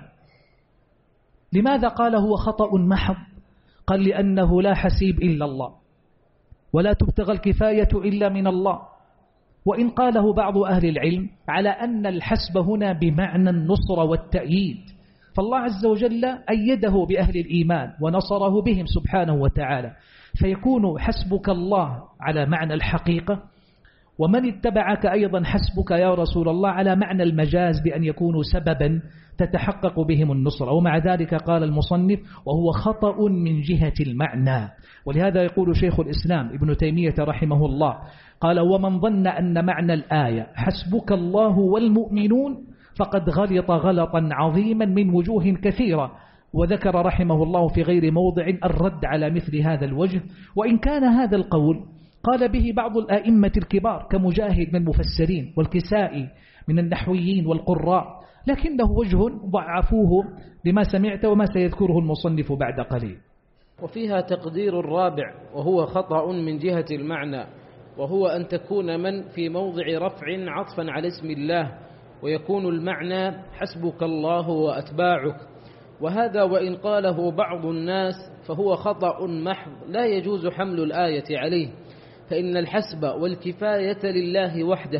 لماذا قال هو خطأ محض؟ قال لأنه لا حسيب إلا الله، ولا تبتغى الكفاية إلا من الله. وإن قاله بعض أهل العلم على أن الحسب هنا بمعنى النصر والتأييد، فالله عز وجل أيده بأهل الإيمان ونصره بهم سبحانه وتعالى، فيكون حسبك الله على معنى الحقيقة، ومن اتبعك أيضا حسبك يا رسول الله على معنى المجاز بأن يكونوا سببا تتحقق بهم النصرة. ومع ذلك قال المصنف وهو خطأ من جهة المعنى. ولهذا يقول شيخ الإسلام ابن تيمية رحمه الله قال ومن ظن أن معنى الآية حسبك الله والمؤمنون فقد غلط غلطا عظيما من وجوه كثيرة، وذكر رحمه الله في غير موضع الرد على مثل هذا الوجه. وإن كان هذا القول قال به بعض الآئمة الكبار كمجاهد من المفسرين والكسائي من النحويين والقراء، لكنه وجه ضعفوه لما سمعت وما سيذكره المصنف بعد قليل. وفيها تقدير الرابع وهو خطأ من جهة المعنى، وهو أن تكون من في موضع رفع عطفا على اسم الله، ويكون المعنى حسبك الله وأتباعك. وهذا وإن قاله بعض الناس فهو خطأ محض لا يجوز حمل الآية عليه، فإن الحسب والكفاية لله وحده،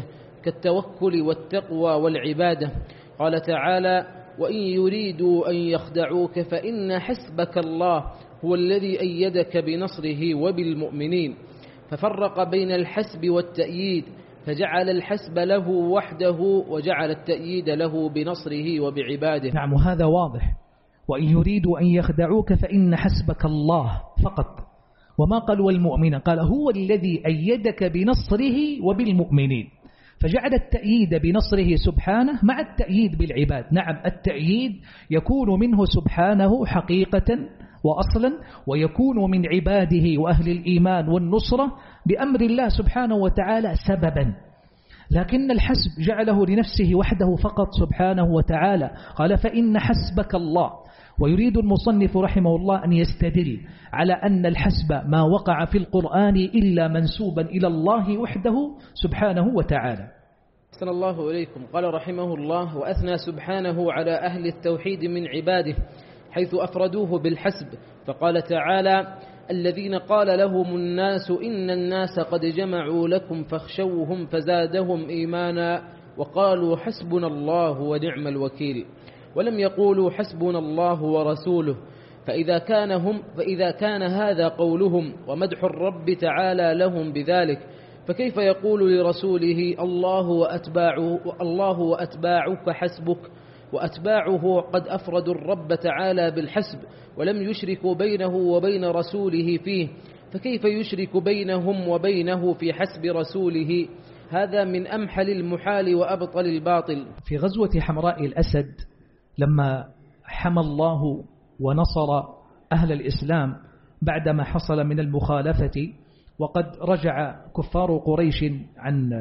كالتوكل والتقوى والعبادة. قال تعالى: وإن يريدوا أن يخدعوك فإن حسبك الله هو الذي أيدك بنصره وبالمؤمنين. ففرق بين الحسب والتأييد، فجعل الحسب له وحده وجعل التأييد له بنصره وبعباده. نعم، هذا واضح. وإن يريدوا أن يخدعوك فإن حسبك الله فقط، وما قال والمؤمن، قال هو الذي أيدك بنصره وبالمؤمنين، فجعل التأييد بنصره سبحانه مع التأييد بالعباد. نعم، التأييد يكون منه سبحانه حقيقة وأصلا، ويكون من عباده وأهل الإيمان والنصرة بأمر الله سبحانه وتعالى سببا، لكن الحسب جعله لنفسه وحده فقط سبحانه وتعالى. قال فإن حسبك الله. ويريد المصنف رحمه الله أن يستدل على أن الحسب ما وقع في القرآن إلا منسوبا إلى الله وحده سبحانه وتعالى. أحسن الله إليكم. قال رحمه الله: وأثنى سبحانه على أهل التوحيد من عباده حيث أفردوه بالحسب، فقال تعالى: الذين قال لهم الناس إن الناس قد جمعوا لكم فاخشوهم فزادهم إيمانا وقالوا حسبنا الله ونعم الوكيل. ولم يقولوا حسبنا الله ورسوله. فإذا كان هذا قولهم ومدح الرب تعالى لهم بذلك، فكيف يقول لرسوله الله وأتباعك حسبك، وأتباعه قد أفردوا الرب تعالى بالحسب ولم يشركوا بينه وبين رسوله فيه، فكيف يشرك بينهم وبينه في حسب رسوله؟ هذا من أمحل المحال وأبطل الباطل. في غزوة حمراء الأسد لما حمى الله ونصر أهل الإسلام بعدما حصل من المخالفة، وقد رجع كفار قريش عن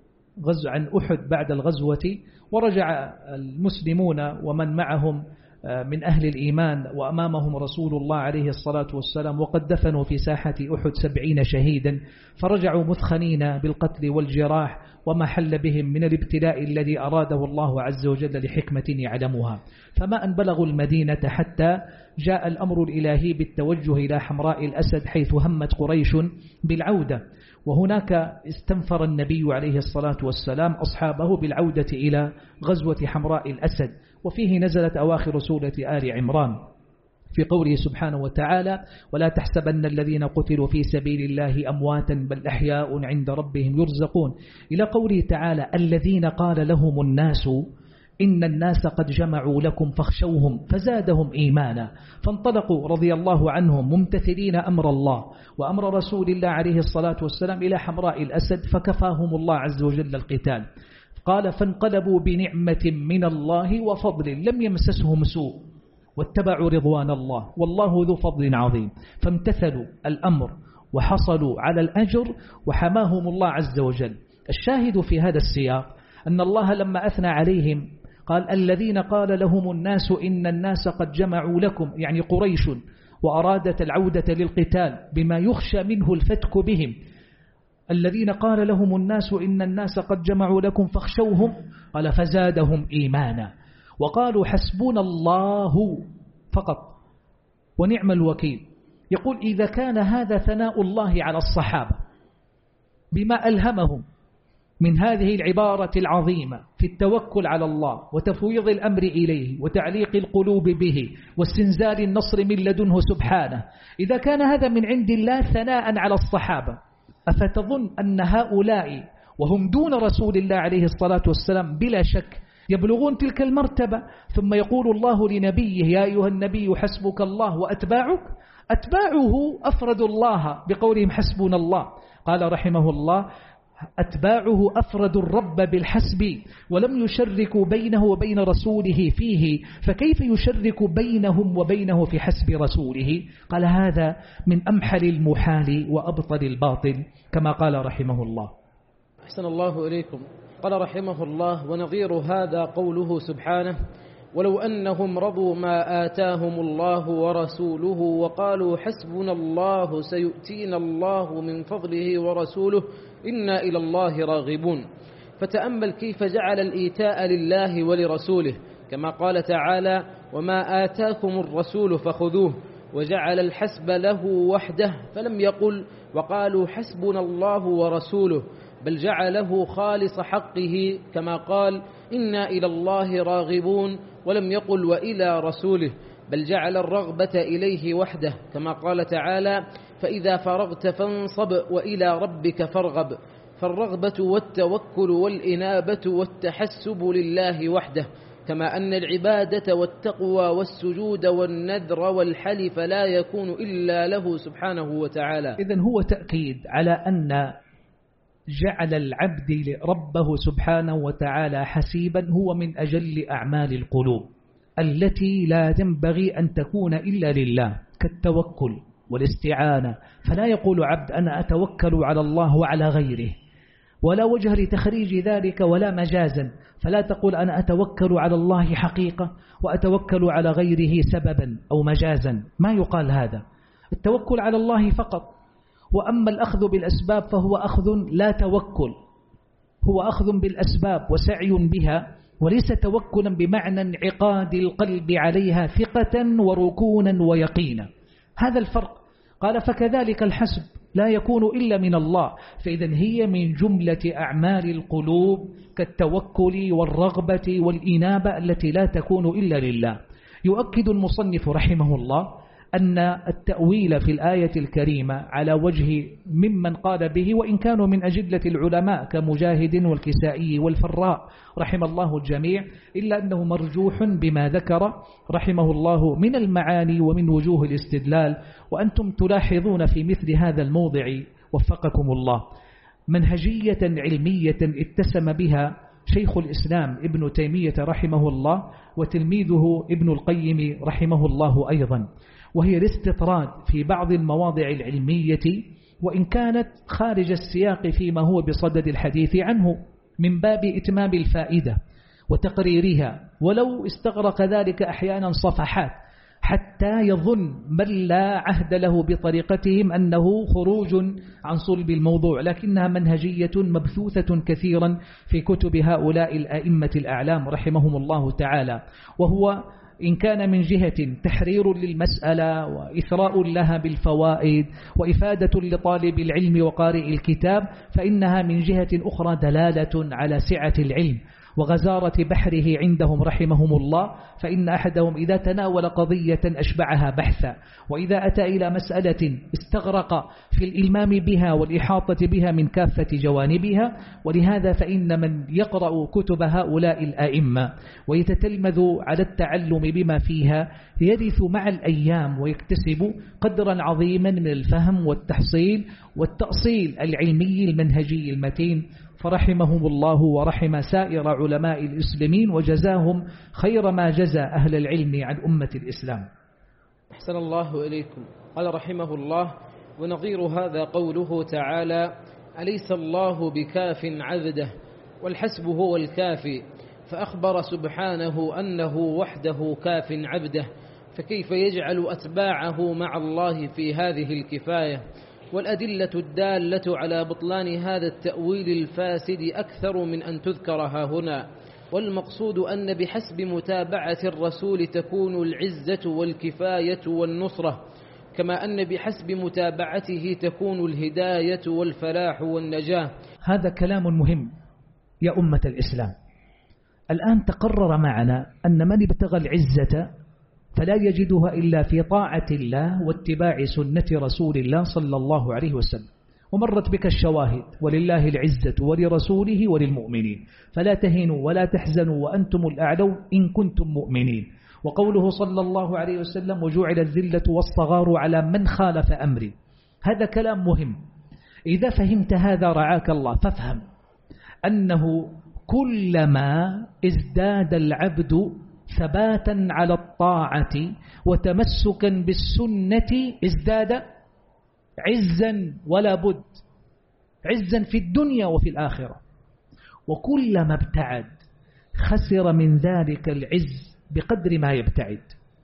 أحد بعد الغزوة، ورجع المسلمون ومن معهم من أهل الإيمان وأمامهم رسول الله عليه الصلاة والسلام، وقد دفنوا في ساحة أحد 70 شهيدا، فرجعوا مثخنين بالقتل والجراح وما حل بهم من الابتلاء الذي أراده الله عز وجل لحكمة يعلمها. فما أن بلغوا المدينة حتى جاء الأمر الإلهي بالتوجه إلى حمراء الأسد، حيث همت قريش بالعودة، وهناك استنفر النبي عليه الصلاة والسلام أصحابه بالعودة إلى غزوة حمراء الأسد. وفيه نزلت أواخر سورة آل عمران في قوله سبحانه وتعالى: ولا تحسبن الذين قتلوا في سبيل الله أمواتا بل أحياء عند ربهم يرزقون، إلى قوله تعالى: الذين قال لهم الناس إن الناس قد جمعوا لكم فاخشوهم فزادهم إيمانا، فانطلقوا رضي الله عنهم ممتثلين أمر الله وأمر رسول الله عليه الصلاة والسلام إلى حمراء الأسد، فكفاهم الله عز وجل القتال. قال: فانقلبوا بنعمة من الله وفضل لم يمسسهم سوء واتبعوا رضوان الله والله ذو فضل عظيم، فامتثلوا الأمر وحصلوا على الأجر وحماهم الله عز وجل. الشاهد في هذا السياق أن الله لما أثنى عليهم قال: الذين قال لهم الناس إن الناس قد جمعوا لكم، يعني قريش، وأرادت العودة للقتال بما يخشى منه الفتك بهم. الذين قال لهم الناس إن الناس قد جمعوا لكم فاخشوهم، قال: فزادهم إيمانا وقالوا حسبنا الله فقط ونعم الوكيل. يقول: إذا كان هذا ثناء الله على الصحابة بما ألهمهم من هذه العبارة العظيمة في التوكل على الله وتفويض الأمر إليه وتعليق القلوب به واستنزال النصر من لدنه سبحانه، إذا كان هذا من عند الله ثناء على الصحابة، أفتظن أن هؤلاء وهم دون رسول الله عليه الصلاة والسلام بلا شك يبلغون تلك المرتبة؟ ثم يقول الله لنبيه: يا أيها النبي حسبك الله وأتباعك. أتباعه أفردوا الله بقولهم حسبنا الله. قال رحمه الله: أتباعه أفردوا الرب بالحسب ولم يشركوا بينه وبين رسوله فيه، فكيف يشرك بينهم وبينه في حسب رسوله؟ قال: هذا من أمحل المحال وأبطل الباطل، كما قال رحمه الله. أحسن الله إليكم. قال رحمه الله: ونظير هذا قوله سبحانه: ولو أنهم رضوا ما آتاهم الله ورسوله وقالوا حسبنا الله سيؤتينا الله من فضله ورسوله إنا إلى الله راغبون. فتأمل كيف جعل الإيتاء لله ولرسوله، كما قال تعالى: وما آتاكم الرسول فخذوه، وجعل الحسب له وحده، فلم يقل وقالوا حسبنا الله ورسوله. بل جعله خالص حقه كما قال إنا إلى الله راغبون، ولم يقل وإلى رسوله، بل جعل الرغبة إليه وحده كما قال تعالى فإذا فرغت فانصب وإلى ربك فارغب. فالرغبة والتوكل والإنابة والتحسب لله وحده، كما أن العبادة والتقوى والسجود والنذر والحلف لا يكون إلا له سبحانه وتعالى. إذن هو تأكيد على أن جعل العبد ربه سبحانه وتعالى حسيبا هو من أجل أعمال القلوب التي لا ينبغي أن تكون إلا لله، كالتوكل والاستعانة. فلا يقول عبد أنا أتوكل على الله وعلى غيره، ولا وجه لتخريج ذلك ولا مجازا. فلا تقول أنا أتوكل على الله حقيقة وأتوكل على غيره سببا أو مجازا، ما يقال هذا. التوكل على الله فقط. وأما الأخذ بالأسباب فهو أخذ لا توكل، هو أخذ بالأسباب وسعي بها، وليس توكلا بمعنى انعقاد القلب عليها ثقة وركونا ويقينا. هذا الفرق. قال فكذلك الحسب لا يكون إلا من الله، فإذا هي من جملة أعمال القلوب كالتوكل والرغبة والإنابة التي لا تكون إلا لله. يؤكد المصنف رحمه الله أن التأويل في الآية الكريمة على وجه ممن قال به، وإن كانوا من أجلة العلماء كمجاهد والكسائي والفراء رحم الله الجميع، إلا أنه مرجوح بما ذكر رحمه الله من المعاني ومن وجوه الاستدلال. وأنتم تلاحظون في مثل هذا الموضع وفقكم الله منهجية علمية اتسم بها شيخ الإسلام ابن تيمية رحمه الله وتلميذه ابن القيم رحمه الله أيضا، وهي الاستطراد في بعض المواضع العلمية وإن كانت خارج السياق فيما هو بصدد الحديث عنه، من باب إتمام الفائدة وتقريرها، ولو استغرق ذلك أحيانا صفحات حتى يظن من لا عهد له بطريقتهم أنه خروج عن صلب الموضوع، لكنها منهجية مبثوثة كثيرا في كتب هؤلاء الأئمة الأعلام رحمهم الله تعالى. وهو إن كان من جهة تحرير للمسألة وإثراء لها بالفوائد وإفادة لطالب العلم وقارئ الكتاب، فإنها من جهة أخرى دلالة على سعة العلم وغزارة بحره عندهم رحمهم الله. فإن أحدهم إذا تناول قضية أشبعها بحثا، وإذا أتى إلى مسألة استغرق في الإلمام بها والإحاطة بها من كافة جوانبها. ولهذا فإن من يقرأ كتب هؤلاء الآئمة ويتتلمذ على التعلم بما فيها يرث مع الأيام ويكتسب قدرا عظيما من الفهم والتحصيل والتأصيل العلمي المنهجي المتين. فرحمهم الله ورحم سائر علماء الإسلامين وجزاهم خير ما جزى أهل العلم عن أمة الإسلام. أحسن الله إليكم. قال رحمه الله: ونظير هذا قوله تعالى: أليس الله بكاف عبده، والحسب هو الكافي، فأخبر سبحانه أنه وحده كاف عبده، فكيف يجعل أتباعه مع الله في هذه الكفاية؟ والأدلة الدالة على بطلان هذا التأويل الفاسد أكثر من أن تذكر هنا. والمقصود أن بحسب متابعة الرسول تكون العزة والكفاية والنصرة، كما أن بحسب متابعته تكون الهداية والفلاح والنجاة. هذا كلام مهم يا أمة الإسلام. الآن تقرر معنا أن من ابتغى العزة فلا يجدها إلا في طاعة الله واتباع سنة رسول الله صلى الله عليه وسلم. ومرت بك الشواهد: ولله العزة ولرسوله وللمؤمنين، فلا تهنوا ولا تحزنوا وأنتم الأعلون إن كنتم مؤمنين. وقوله صلى الله عليه وسلم: وجعل الذلة والصغار على من خالف أمري. هذا كلام مهم. إذا فهمت هذا رعاك الله، فافهم أنه كلما ازداد العبد ثباتا على الطاعة وتمسكا بالسنة ازداد عزا، ولا بد عزا في الدنيا وفي الآخرة. وكلما ابتعد خسر من ذلك العز بقدر ما يبتعد.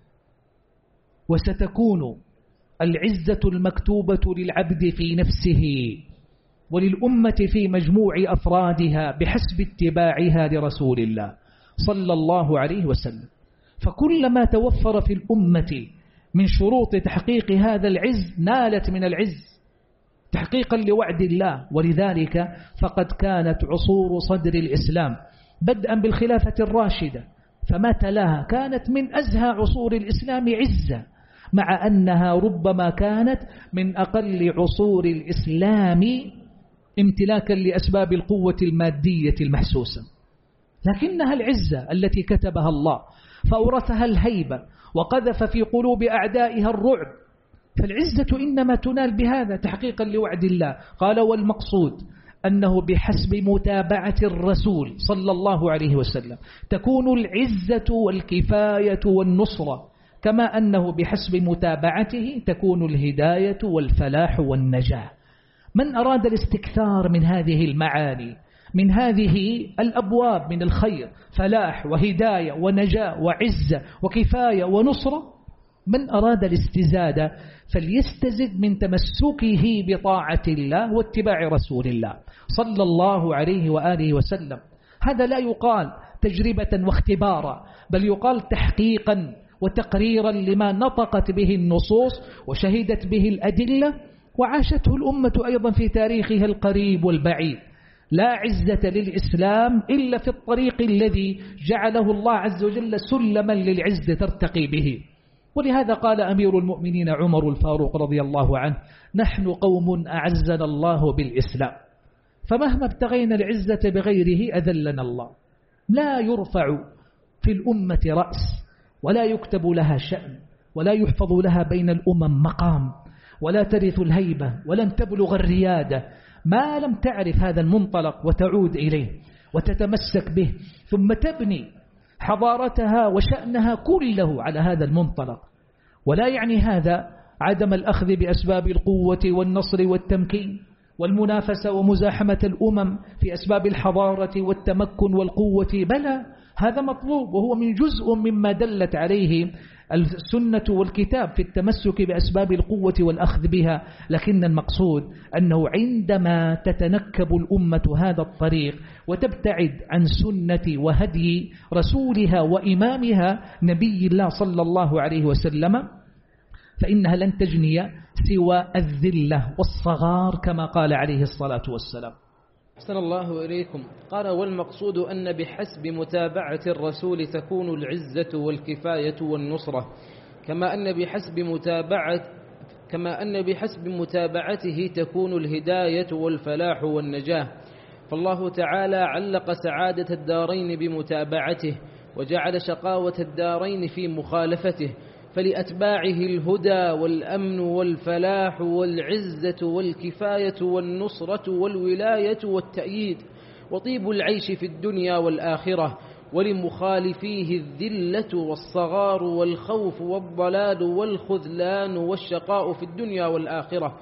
وستكون العزة المكتوبة للعبد في نفسه وللأمة في مجموع أفرادها بحسب اتباعها لرسول الله صلى الله عليه وسلم. فكلما توفر في الأمة من شروط تحقيق هذا العز نالت من العز. تحقيقا لوعد الله. ولذلك فقد كانت عصور صدر الإسلام بدءا بالخلافة الراشدة فما تلاها كانت من أزهى عصور الإسلام عزة، مع أنها ربما كانت من أقل عصور الإسلام امتلاكا لأسباب القوة المادية المحسوسة، لكنها العزة التي كتبها الله فأورثها الهيبة وقذف في قلوب أعدائها الرعب. فالعزة إنما تنال بهذا تحقيقا لوعد الله. قال والمقصود أنه بحسب متابعة الرسول صلى الله عليه وسلم تكون العزة والكفاية والنصرة، كما أنه بحسب متابعته تكون الهداية والفلاح والنجاة. من أراد الاستكثار من هذه المعاني، من هذه الأبواب من الخير، فلاح وهداية ونجاة وعزة وكفاية ونصرة، من أراد الاستزادة فليستزد من تمسكه بطاعة الله واتباع رسول الله صلى الله عليه وآله وسلم. هذا لا يقال تجربة واختبارا، بل يقال تحقيقا وتقريرا لما نطقت به النصوص وشهدت به الأدلة وعاشته الأمة أيضا في تاريخها القريب والبعيد. لا عزة للإسلام إلا في الطريق الذي جعله الله عز وجل سلما للعزة ترتقي به. ولهذا قال أمير المؤمنين عمر الفاروق رضي الله عنه: نحن قوم أعزنا الله بالإسلام، فمهما ابتغينا العزة بغيره أذلنا الله. لا يرفع في الأمة رأس، ولا يكتب لها شأن، ولا يحفظ لها بين الأمم مقام، ولا ترث الهيبة، ولن تبلغ الريادة ما لم تعرف هذا المنطلق وتعود إليه وتتمسك به، ثم تبني حضارتها وشأنها كله على هذا المنطلق. ولا يعني هذا عدم الأخذ بأسباب القوة والنصر والتمكين والمنافسة ومزاحمة الأمم في أسباب الحضارة والتمكن والقوة، بلى هذا مطلوب، وهو من جزء مما دلت عليه السنة والكتاب في التمسك بأسباب القوة والأخذ بها. لكن المقصود أنه عندما تتنكب الأمة هذا الطريق وتبتعد عن سنة وهدي رسولها وإمامها نبي الله صلى الله عليه وسلم، فإنها لن تجني سوى الذلة والصغار كما قال عليه الصلاة والسلام. أحسن الله إليكم. قال والمقصود أن بحسب متابعة الرسول تكون العزة والكفاية والنصرة، كما أن بحسب متابعته تكون الهداية والفلاح والنجاة. فالله تعالى علق سعادة الدارين بمتابعته، وجعل شقاوة الدارين في مخالفته، فلأتباعه الهدى والأمن والفلاح والعزة والكفاية والنصرة والولاية والتأييد وطيب العيش في الدنيا والآخرة، ولمخالفيه الذلة والصغار والخوف والضلال والخذلان والشقاء في الدنيا والآخرة.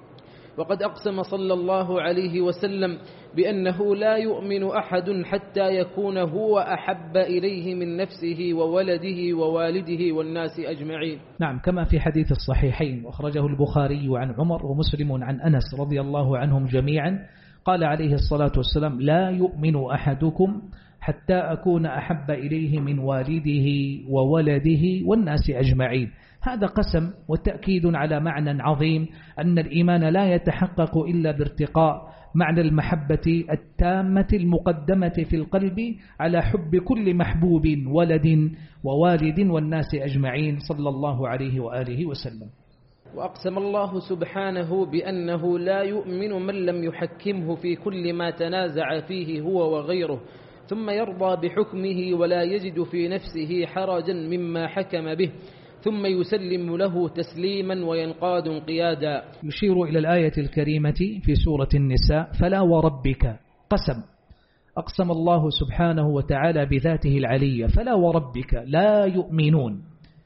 وقد أقسم صلى الله عليه وسلم بأنه لا يؤمن أحد حتى يكون هو أحب إليه من نفسه وولده ووالده والناس أجمعين. نعم، كما في حديث الصحيحين وأخرجه البخاري عن عمر ومسلم عن أنس رضي الله عنهم جميعا، قال عليه الصلاة والسلام: لا يؤمن أحدكم حتى أكون أحب إليه من والده وولده والناس أجمعين. هذا قسم وتأكيد على معنى عظيم، أن الإيمان لا يتحقق إلا بارتقاء معنى المحبة التامة المقدمة في القلب على حب كل محبوب ولد ووالد والناس أجمعين صلى الله عليه وآله وسلم. وأقسم الله سبحانه بأنه لا يؤمن من لم يحكمه في كل ما تنازع فيه هو وغيره، ثم يرضى بحكمه ولا يجد في نفسه حرجا مما حكم به، ثم يسلم له تسليما وينقاد انقيادا. يشير إلى الآية الكريمة في سورة النساء: فلا وربك، قسم، أقسم الله سبحانه وتعالى بذاته العلية: فلا وربك لا يؤمنون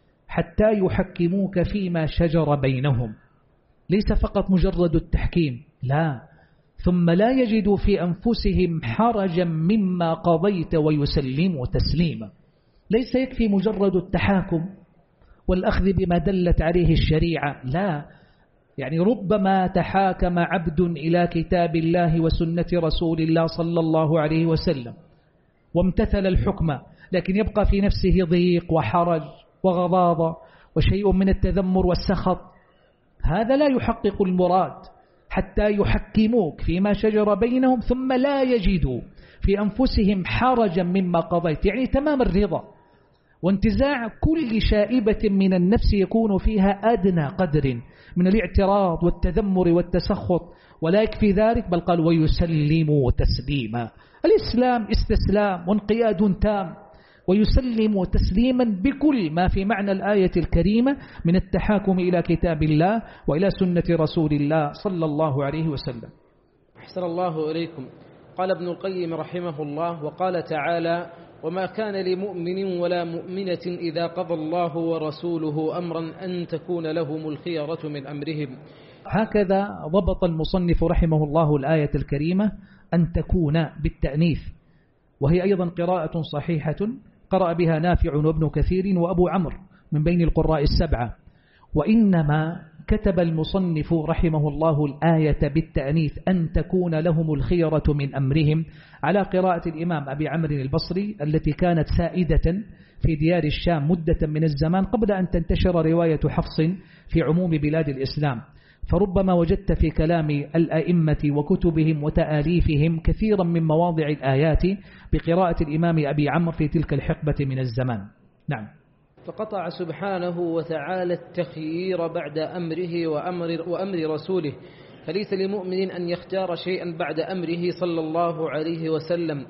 حتى يحكموك فيما شجر بينهم. ليس فقط مجرد التحكيم، لا، ثم لا يجدوا في أنفسهم حرجا مما قضيت ويسلموا تسليما. ليس يكفي مجرد التحاكم والأخذ بما دلت عليه الشريعة، لا، يعني ربما تحاكم عبد إلى كتاب الله وسنة رسول الله صلى الله عليه وسلم وامتثل الحكم، لكن يبقى في نفسه ضيق وحرج وغضاضة وشيء من التذمر والسخط. هذا لا يحقق المراد حتى يحكموك فيما شجر بينهم ثم لا يجدوا في أنفسهم حرجا مما قضيت، يعني تمام الرضا وانتزاع كل شائبة من النفس يكون فيها أدنى قدر من الاعتراض والتذمر والتسخط. ولا يكفي ذلك، بل قال ويسلموا تسليما. الإسلام استسلام وانقياد تام، ويسلم تسليما بكل ما في معنى الآية الكريمة من التحاكم إلى كتاب الله وإلى سنة رسول الله صلى الله عليه وسلم. أحسن الله إليكم. قال ابن القيم رحمه الله: وقال تعالى: وما كان لمؤمن ولا مؤمنة إذا قضى الله ورسوله أمرا أن تكون لهم الخيرة من أمرهم. هكذا ضبط المصنف رحمه الله الآية الكريمة أن تكون بالتأنيث، وهي أيضا قراءة صحيحة قرأ بها نافع وابن كثير وأبو عمرو من بين القراء السبعة. وإنما كتب المصنف رحمه الله الآية بالتأنيث أن تكون لهم الخيرة من أمرهم على قراءة الإمام أبي عمرو البصري التي كانت سائدة في ديار الشام مدة من الزمان قبل أن تنتشر رواية حفص في عموم بلاد الإسلام. فربما وجدت في كلام الأئمة وكتبهم وتآليفهم كثيرا من مواضع الآيات بقراءة الإمام أبي عمرو في تلك الحقبة من الزمان. نعم. فقطع سبحانه وتعالى التخيير بعد أمره وأمر رسوله، فليس لمؤمن أن يختار شيئا بعد أمره صلى الله عليه وسلم،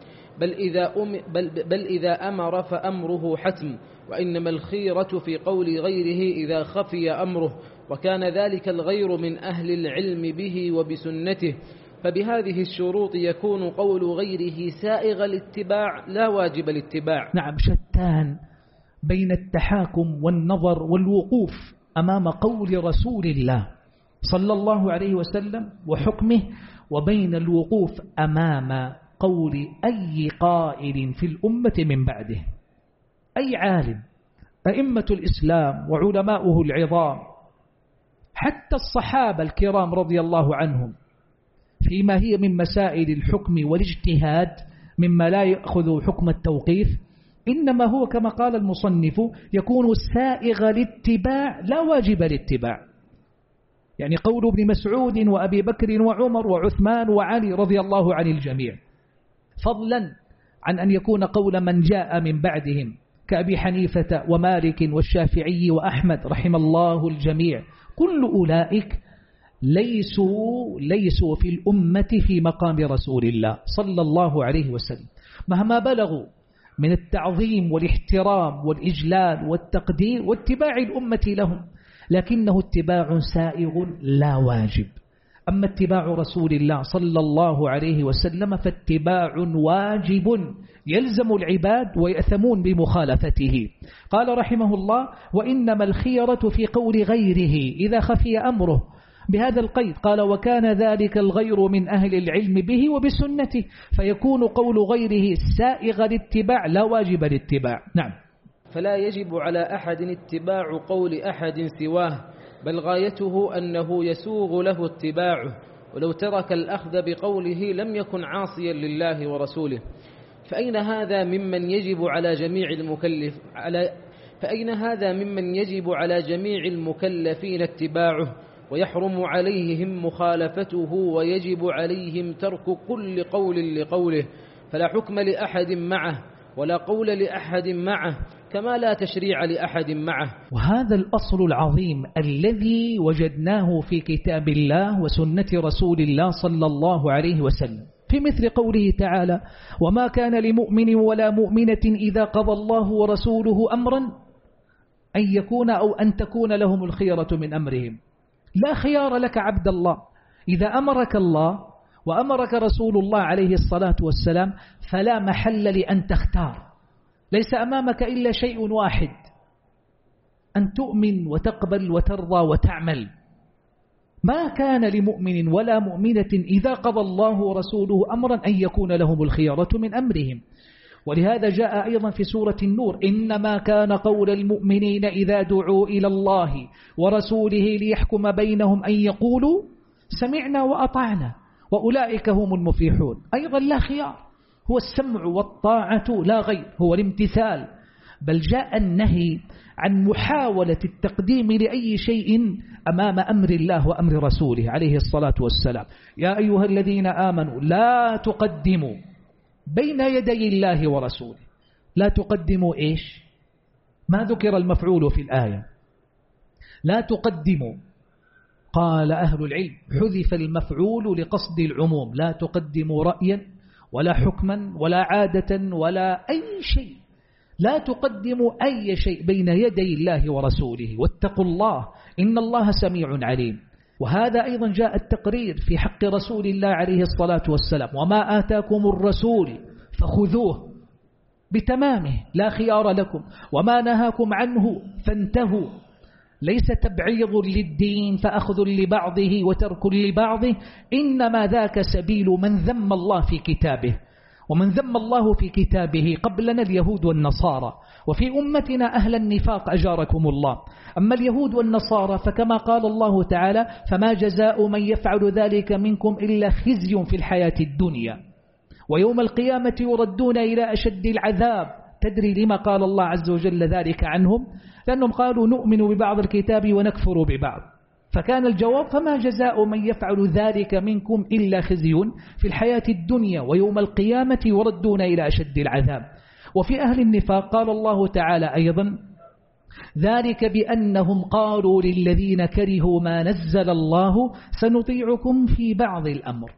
بل إذا أمر فأمره حتم، وإنما الخيرة في قول غيره إذا خفي أمره، وكان ذلك الغير من أهل العلم به وبسنته، فبهذه الشروط يكون قول غيره سائغ الاتباع لا واجب الاتباع. نعم، شتان بين التحاكم والنظر والوقوف أمام قول رسول الله صلى الله عليه وسلم وحكمه، وبين الوقوف أمام قول أي قائل في الأمة من بعده، أي عالم، أئمة الإسلام وعلماؤه العظام، حتى الصحابة الكرام رضي الله عنهم، فيما هي من مسائل الحكم والاجتهاد مما لا يأخذ حكم التوقيف، إنما هو كما قال المصنف يكون سائغ الاتباع لا واجب الاتباع. يعني قول ابن مسعود وأبي بكر وعمر وعثمان وعلي رضي الله عن الجميع، فضلا عن أن يكون قول من جاء من بعدهم كأبي حنيفة ومالك والشافعي وأحمد رحم الله الجميع، كل أولئك ليسوا في الأمة في مقام رسول الله صلى الله عليه وسلم، مهما بلغوا من التعظيم والاحترام والإجلال والتقدير واتباع الأمة لهم، لكنه اتباع سائغ لا واجب. أما اتباع رسول الله صلى الله عليه وسلم فاتباع واجب يلزم العباد ويأثمون بمخالفته. قال رحمه الله: وإنما الخيرة في قول غيره إذا خفي أمره، بهذا القيد قال: وكان ذلك الغير من أهل العلم به وبسنته، فيكون قول غيره سائغ الاتباع لا واجب الاتباع. نعم. فلا يجب على أحد اتباع قول أحد سواه، بل غايته أنه يسوغ له اتباعه، ولو ترك الأخذ بقوله لم يكن عاصيا لله ورسوله. فأين هذا ممن يجب على جميع المكلفين اتباعه، ويحرم عليهم مخالفته، ويجب عليهم ترك كل قول لقوله، فلا حكم لأحد معه ولا قول لأحد معه، كما لا تشريع لأحد معه. وهذا الأصل العظيم الذي وجدناه في كتاب الله وسنة رسول الله صلى الله عليه وسلم، في مثل قوله تعالى: وما كان لمؤمن ولا مؤمنة إذا قضى الله ورسوله أمرا أن تكون لهم الخيرة من أمرهم. لا خيار لك عبد الله، إذا أمرك الله وأمرك رسول الله عليه الصلاة والسلام فلا محل لأن تختار، ليس أمامك إلا شيء واحد، أن تؤمن وتقبل وترضى وتعمل. ما كان لمؤمن ولا مؤمنة إذا قضى الله ورسوله أمرا أن يكون لهم الخيرة من أمرهم. ولهذا جاء أيضا في سورة النور: إنما كان قول المؤمنين إذا دعوا إلى الله ورسوله ليحكم بينهم أن يقولوا سمعنا وأطعنا وأولئك هم المفلحون. أيضا لا خيار، هو السمع والطاعة لا غير، هو الامتثال بل جاء النهي عن محاولة التقديم لأي شيء أمام أمر الله وأمر رسوله عليه الصلاة والسلام. يا أيها الذين آمنوا لا تقدموا بين يدي الله ورسوله. لا تقدموا إيش؟ ما ذكر المفعول في الآية. لا تقدموا، قال أهل العلم حذف المفعول لقصد العموم. لا تقدموا رأيا ولا حكما ولا عادة ولا أي شيء. لا تقدموا أي شيء بين يدي الله ورسوله، واتقوا الله إن الله سميع عليم. وهذا أيضا جاء التقرير في حق رسول الله عليه الصلاة والسلام: وما آتاكم الرسول فخذوه بتمامه لا خيار لكم، وما نهاكم عنه فانتهوا. ليس تبعيض للدين فأخذ لبعضه وترك لبعضه، إنما ذاك سبيل من ذم الله في كتابه. ومن ذم الله في كتابه قبلنا اليهود والنصارى، وفي أمتنا أهل النفاق أجاركم الله. أما اليهود والنصارى فكما قال الله تعالى: فما جزاء من يفعل ذلك منكم إلا خزي في الحياة الدنيا ويوم القيامة يردون إلى أشد العذاب. تدري لما قال الله عز وجل ذلك عنهم؟ لأنهم قالوا نؤمن ببعض الكتاب ونكفر ببعض. فكان الجواب: فما جزاء من يفعل ذلك منكم إلا خزي في الحياة الدنيا ويوم القيامة يردون إلى أشد العذاب. وفي أهل النفاق قال الله تعالى أيضا: ذلك بأنهم قالوا للذين كرهوا ما نزل الله سنطيعكم في بعض الأمر.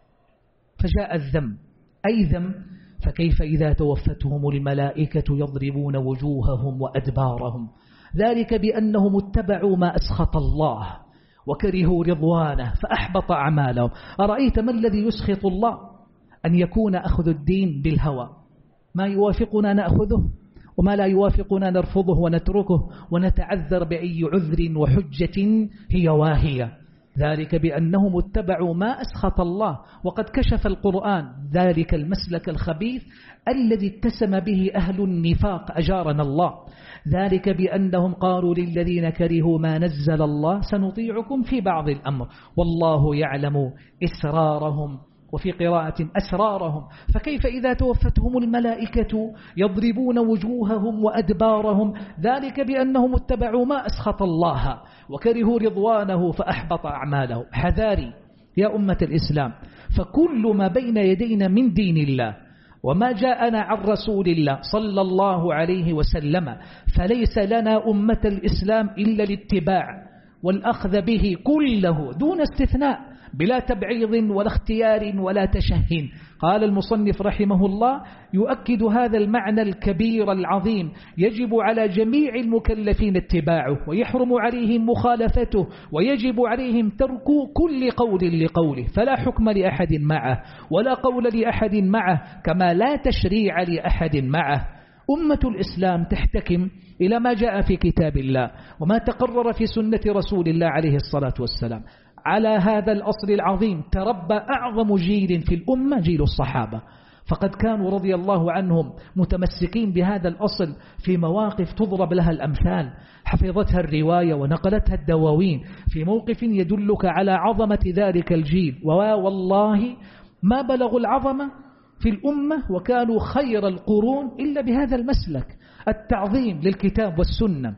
فجاء الذم، أي ذم. فكيف إذا توفتهم الملائكة يضربون وجوههم وأدبارهم؟ ذلك بأنهم اتبعوا ما أسخط الله وكرهوا رضوانه فأحبط أعمالهم. أرأيت ما الذي يسخط الله؟ أن يكون أخذ الدين بالهوى، ما يوافقنا نأخذه وما لا يوافقنا نرفضه ونتركه ونتعذر بأي عذر وحجة هي واهية. ذلك بأنهم اتبعوا ما أسخط الله، وقد كشف القرآن ذلك المسلك الخبيث الذي اتسم به أهل النفاق أجارنا الله. ذلك بأنهم قالوا للذين كرهوا ما نزل الله سنطيعكم في بعض الأمر والله يعلم إسرارهم، وفي قراءة أسرارهم. فكيف إذا توفتهم الملائكة يضربون وجوههم وأدبارهم؟ ذلك بأنهم اتبعوا ما أسخط الله وكرهوا رضوانه فأحبط أعمالهم. حذاري يا أمة الإسلام، فكل ما بين يدينا من دين الله وما جاءنا عن رسول الله صلى الله عليه وسلم فليس لنا أمة الإسلام إلا الاتباع والأخذ به كله دون استثناء، بلا تبعيض ولا اختيار ولا تشهين. قال المصنف رحمه الله يؤكد هذا المعنى الكبير العظيم: يجب على جميع المكلفين اتباعه ويحرم عليهم مخالفته، ويجب عليهم ترك كل قول لقوله، فلا حكم لأحد معه ولا قول لأحد معه، كما لا تشريع لأحد معه. أمة الإسلام تحتكم إلى ما جاء في كتاب الله وما تقرر في سنة رسول الله عليه الصلاة والسلام. على هذا الأصل العظيم تربى أعظم جيل في الأمة، جيل الصحابة، فقد كانوا رضي الله عنهم متمسكين بهذا الأصل في مواقف تضرب لها الأمثال، حفظتها الرواية ونقلتها الدواوين، في موقف يدلك على عظمة ذلك الجيل. والله ما بلغوا العظمة في الأمة وكانوا خير القرون إلا بهذا المسلك: التعظيم للكتاب والسنة،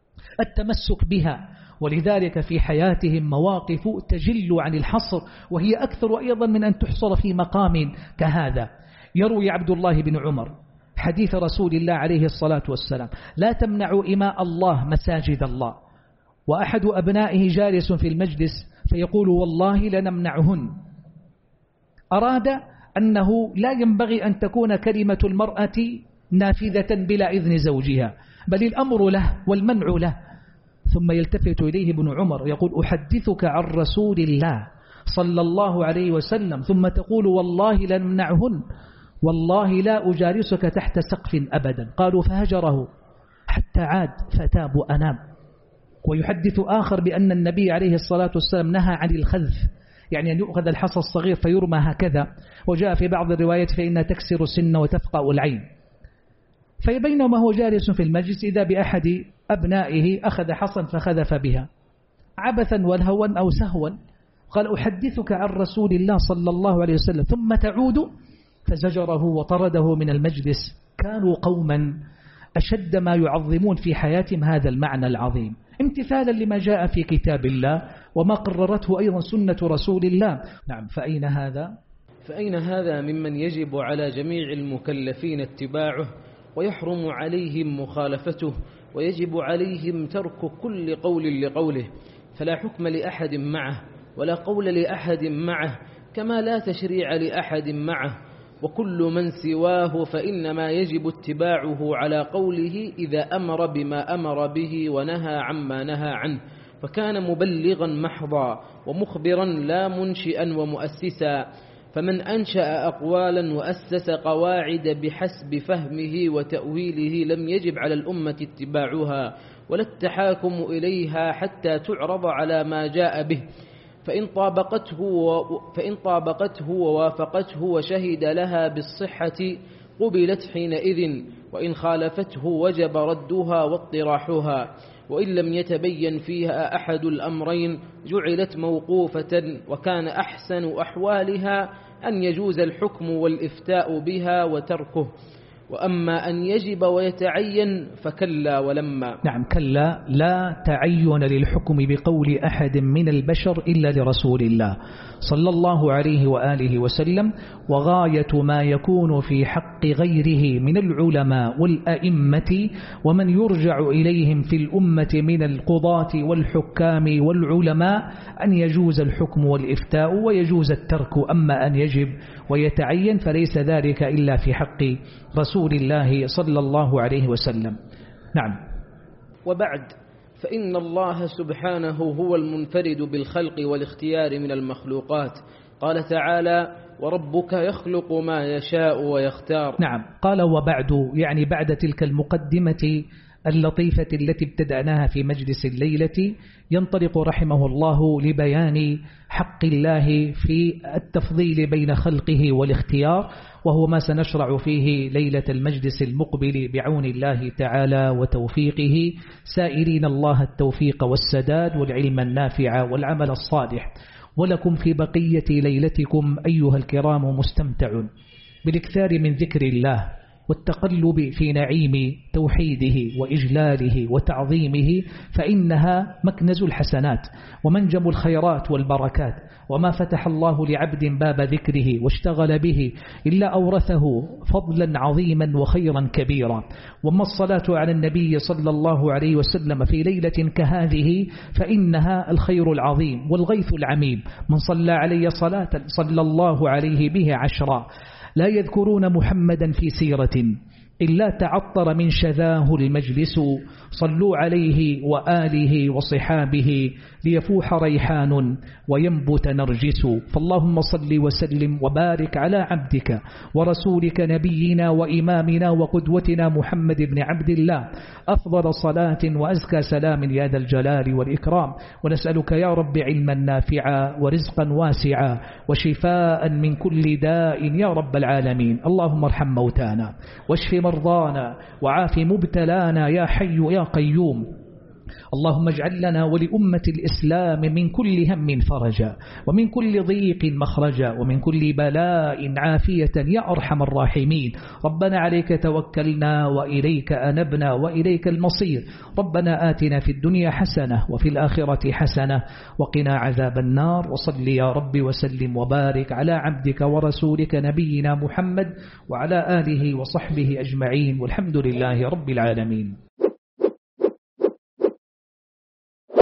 التمسك بها. ولذلك في حياتهم مواقف تجل عن الحصر، وهي أكثر أيضا من أن تحصر في مقام كهذا. يروي عبد الله بن عمر حديث رسول الله عليه الصلاة والسلام: لا تمنعوا إماء الله مساجد الله. وأحد أبنائه جالس في المجلس فيقول: والله لنمنعهن. أراد أنه لا ينبغي أن تكون كلمة المرأة نافذة بلا إذن زوجها، بل الأمر له والمنع له. ثم يلتفت إليه ابن عمر يقول: أحدثك عن رسول الله صلى الله عليه وسلم ثم تقول والله لنمنعهن؟ والله لا أجالسك تحت سقف أبدا. قالوا: فهجره حتى عاد فتاب وأنام. ويحدث آخر بأن النبي عليه الصلاة والسلام نهى عن الخذف، يعني أن يؤخذ الحصى الصغير فيرمى هكذا، وجاء في بعض الروايات فإنها تكسر السن وتفقأ العين. فبينما هو جالس في المجلس إذا بأحد أبنائه أخذ حصا فخذف بها عبثا والهوا أو سهوا. قال: أحدثك عن رسول الله صلى الله عليه وسلم ثم تعود؟ فزجره وطرده من المجلس. كانوا قوما أشد ما يعظمون في حياتهم هذا المعنى العظيم، امتثالا لما جاء في كتاب الله وما قررته أيضا سنة رسول الله. نعم. فأين هذا ممن يجب على جميع المكلفين اتباعه ويحرم عليهم مخالفته ويجب عليهم ترك كل قول لقوله، فلا حكم لأحد معه ولا قول لأحد معه، كما لا تشريع لأحد معه، وكل من سواه فإنما يجب اتباعه على قوله إذا أمر بما أمر به ونهى عما نهى عنه، فكان مبلغا محضا ومخبرا لا منشئا ومؤسسا. فمن أنشأ أقوالا وأسس قواعد بحسب فهمه وتأويله لم يجب على الأمة اتباعها ولا التحاكم إليها حتى تعرض على ما جاء به، فإن طابقته ووافقته وشهد لها بالصحة قبلت حينئذ، وإن خالفته وجب ردها واطراحها، وإن لم يتبين فيها أحد الأمرين جعلت موقوفة، وكان أحسن أحوالها أن يجوز الحكم والإفتاء بها وتركه، وأما أن يجب ويتعين فكلا ولما. نعم، كلا، لا تعين للحكم بقول أحد من البشر إلا لرسول الله صلى الله عليه وآله وسلم، وغاية ما يكون في حق غيره من العلماء والأئمة ومن يرجع إليهم في الأمة من القضاة والحكام والعلماء أن يجوز الحكم والإفتاء ويجوز الترك، أما أن يجب ويتعين فليس ذلك إلا في حق رسول الله صلى الله عليه وسلم. نعم. وبعد، فإن الله سبحانه هو المنفرد بالخلق والاختيار من المخلوقات، قال تعالى وربك يخلق ما يشاء ويختار. نعم، قال وبعد، يعني بعد تلك المقدمة اللطيفة التي ابتدأناها في مجلس الليلة، ينطلق رحمه الله لبيان حق الله في التفضيل بين خلقه والاختيار، وهو ما سنشرع فيه ليلة المجلس المقبل بعون الله تعالى وتوفيقه، سائلين الله التوفيق والسداد والعلم النافع والعمل الصالح. ولكم في بقية ليلتكم أيها الكرام مستمتع بالاكثار من ذكر الله والتقلب في نعيم توحيده وإجلاله وتعظيمه، فإنها مكنز الحسنات ومنجم الخيرات والبركات، وما فتح الله لعبد باب ذكره واشتغل به إلا أورثه فضلا عظيما وخيرا كبيرا. وما الصلاة على النبي صلى الله عليه وسلم في ليلة كهذه فإنها الخير العظيم والغيث العميم، من صلى علي صلاة صلى الله عليه به 10. لا يذكرون محمدا في سيرة إلا تعطر من شذاه المجلس، صلوا عليه وآله وصحابه ليفوح ريحان وينبت نرجس. فاللهم صل وسلم وبارك على عبدك ورسولك نبينا وإمامنا وقدوتنا محمد بن عبد الله، أفضل صلاة وأزكى سلام يا ذا الجلال والإكرام. ونسألك يا رب علما نافعا ورزقا واسعا وشفاء من كل داء يا رب العالمين. اللهم ارحم موتانا واشف مرضانا وعاف مبتلانا يا حي يا قيوم. اللهم اجعل لنا ولأمة الإسلام من كل هم فرجا ومن كل ضيق مخرجا ومن كل بلاء عافية يا أرحم الراحمين. ربنا عليك توكلنا وإليك أنبنا وإليك المصير. ربنا آتنا في الدنيا حسنة وفي الآخرة حسنة وقنا عذاب النار. وصل يا رب وسلم وبارك على عبدك ورسولك نبينا محمد وعلى آله وصحبه أجمعين، والحمد لله رب العالمين.